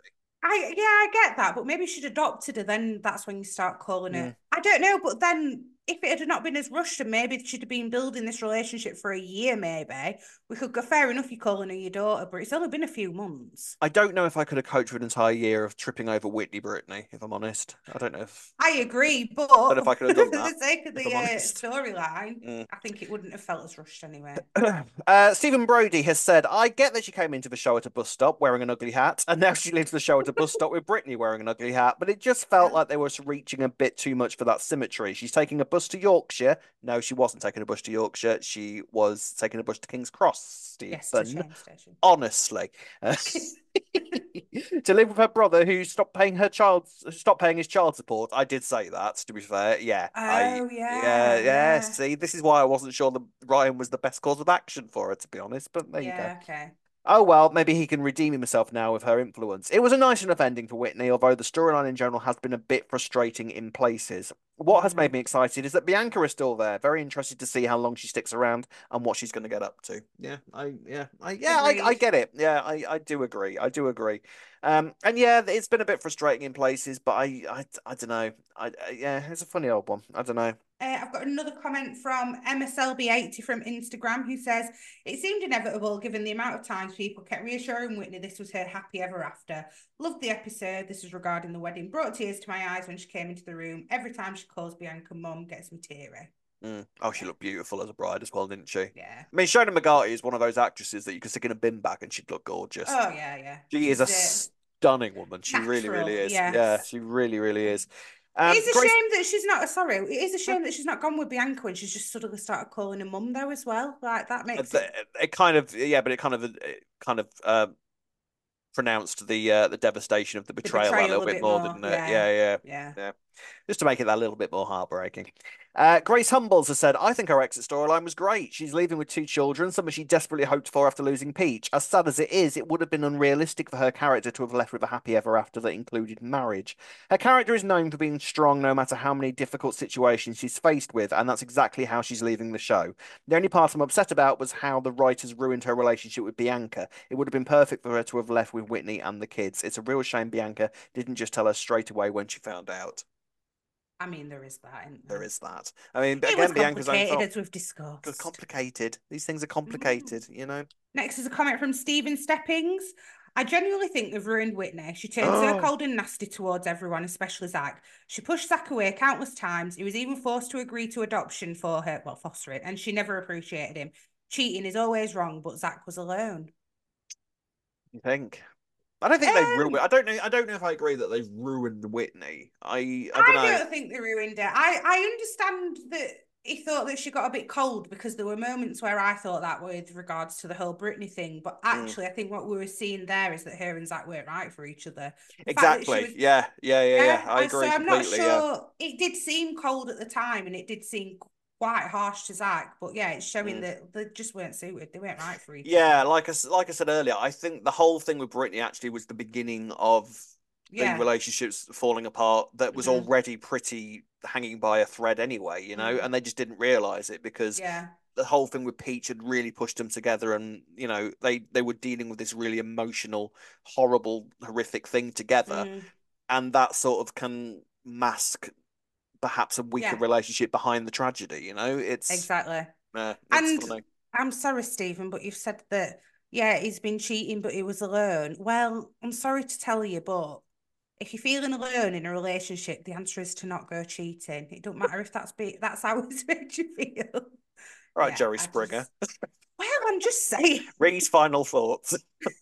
I get that, but maybe she'd adopted her. Then that's when you start calling Mm. it. I don't know, but then if it had not been as rushed, and maybe she'd have been building this relationship for a year, maybe we could go. Fair enough, you're calling her your daughter, but it's only been a few months. I don't know if I could have coped with an entire year of tripping over Whitney Brittany, if I'm honest. I agree, but Don't know if for I could have done that, the sake of if the I'm honest. storyline, Mm. I think it wouldn't have felt as rushed anyway. Stephen Brody has said, I get that she came into the show at a bus stop wearing an ugly hat, and now she leaves the show at a bus stop with Brittany wearing an ugly hat, but it just felt Yeah. like they were reaching a bit too much for that symmetry. She's taking a bus to Yorkshire. No, she wasn't taking a bus to Yorkshire. She was taking a bus to King's Cross, Yes, to Stephen. train station. Honestly. To live with her brother who stopped paying his child support. I did say that, to be fair. Oh Yeah. yeah. See, this is why I wasn't sure that Ryan was the best course of action for her, to be honest. But there you go. Yeah, okay. Oh well, maybe he can redeem himself now with her influence. It was a nice enough ending for Whitney, although the storyline in general has been a bit frustrating in places. What has made Mm. me excited is that Bianca is still there. Very interested to see how long she sticks around and what she's going to get up to. I Agreed. get it. Yeah, I do agree. I do agree. And yeah, it's been a bit frustrating in places, but I don't know. Yeah, it's a funny old one. I don't know. I've got another comment from MSLB80 from Instagram who says, it seemed inevitable given the amount of times people kept reassuring Whitney this was her happy ever after. Loved the episode. This was regarding the wedding. Brought tears to my eyes when she came into the room. Every time she calls Bianca mum, gets me teary. Mm. Oh, she Yeah. looked beautiful as a bride as well, didn't she? I Yeah. mean, Shona McGarty is one of those actresses that you could stick in a bin bag and she'd look gorgeous. Oh, yeah, yeah. She is a She's stunning woman. She really, really natural. is. Yeah, Yes. she really, really is. It's a Grace, shame that she's not, sorry, it is a shame that she's not gone with Bianca when she's just suddenly started calling her mum though as well. Like that makes it it kind of, yeah, but it kind of pronounced the devastation of the the betrayal that betrayal little a bit bit more, more. didn't it? Yeah. Yeah, yeah, Yeah. yeah. just to make it that little bit more heartbreaking. Grace Humbles has said, I think her exit storyline was great. She's leaving with 2 children, something she desperately hoped for after losing Peach. As sad as it is, it would have been unrealistic for her character to have left with a happy ever after that included marriage. Her character is known for being strong no matter how many difficult situations she's faced with, and that's exactly how she's leaving the show. The only part I'm upset about was how the writers ruined her relationship with Bianca. It would have been perfect for her to have left with Whitney and the kids. It's a real shame Bianca didn't just tell her straight away when she found out. I mean, there is that, isn't There there? is that. I mean, It was again, Bianca's own complicated, fault. as we've discussed. Complicated. These things are Mm. complicated, you know? Next is a comment from Stephen Steppings. I genuinely think they've ruined Whitney. She turned so Oh, cold and nasty towards everyone, especially Zach. She pushed Zach away countless times. He was even forced to agree to adoption for her, well, fostering, and she never appreciated him. Cheating is always wrong, but Zach was alone. you think? I don't think they've ruined. Um, I don't know. I don't know if I agree that they've ruined Whitney. I don't I know. don't think they ruined it. I understand that he thought that she got a bit cold because there were moments where I thought that with regards to the whole Britney thing. But Mm, actually, I think what we were seeing there is that her and Zach weren't right for each other. The fact that she exactly. was, Yeah. Yeah. Yeah. Yeah. yeah, I so agree I'm not completely. Yeah. sure. It did seem cold at the time and it did seem quite harsh to Zach. But yeah, it's showing Mm. that they just weren't suited. They weren't right for each Yeah. other. Like I said earlier, I think the whole thing with Britney actually was the beginning of the Yeah. relationships falling apart that was Mm-hmm. already pretty hanging by a thread anyway, you know, Mm. and they just didn't realize it because Yeah. the whole thing with Peach had really pushed them together, and you know they were dealing with this really emotional, horrible, horrific thing together, Mm. and that sort of can mask perhaps a weaker Yeah. relationship behind the tragedy. You know, Exactly. it's And funny. I'm sorry, Stephen, but you've said that, yeah, he's been cheating, but he was alone. Well, I'm sorry to tell you, but if you're feeling alone in a relationship, the answer is to not go cheating. It don't matter if that's how it's made you feel. Right, Yeah, Jerry I Springer. just, well, I'm just saying. Ree's final thoughts.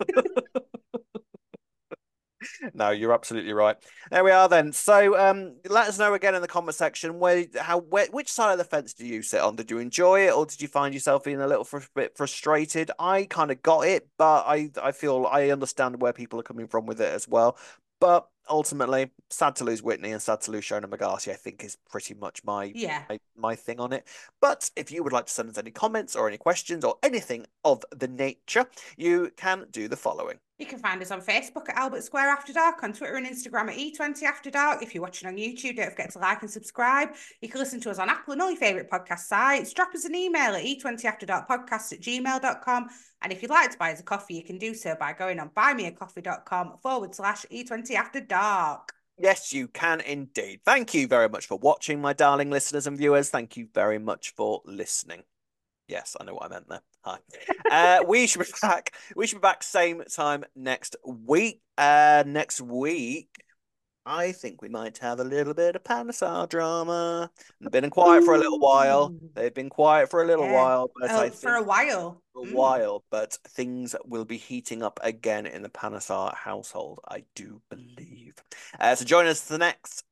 No, you're absolutely right. There we are then. So, let us know again in the comment section which side of the fence do you sit on? Did you enjoy it, or did you find yourself being a little bit frustrated? I kind of got it, but I feel I understand where people are coming from with it as well. But ultimately, sad to lose Whitney and sad to lose Shona McGarty, I think is pretty much Yeah. my thing on it. But if you would like to send us any comments or any questions or anything of the nature, you can do the following. You can find us on Facebook at Albert Square After Dark, on Twitter and Instagram at E20 After Dark. If you're watching on YouTube, don't forget to like and subscribe. You can listen to us on Apple and all your favourite podcast sites. Drop us an email at e20afterdarkpodcast@gmail.com. And if you'd like to buy us a coffee, you can do so by going on buymeacoffee.com/E20 After Dark. Yes, you can indeed. Thank you very much for watching, my darling listeners and viewers. Thank you very much for listening. Yes, I know what I meant there. Hi. We should be back. We should be back same time next week. Next week, I think we might have a little bit of Pansar drama. They've been quiet for a little while. Ooh. They've been quiet for a little Yeah. while, but I For a think while. for a Mm. while, but things will be heating up again in the Panesar household, I do believe. So join us the next.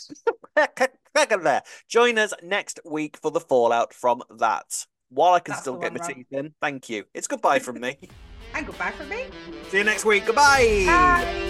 Join us next week for the fallout from that. While I can That's still the get one, my Rob. teeth in, thank you. It's goodbye from me. And goodbye from me. See you next week. Goodbye. Bye.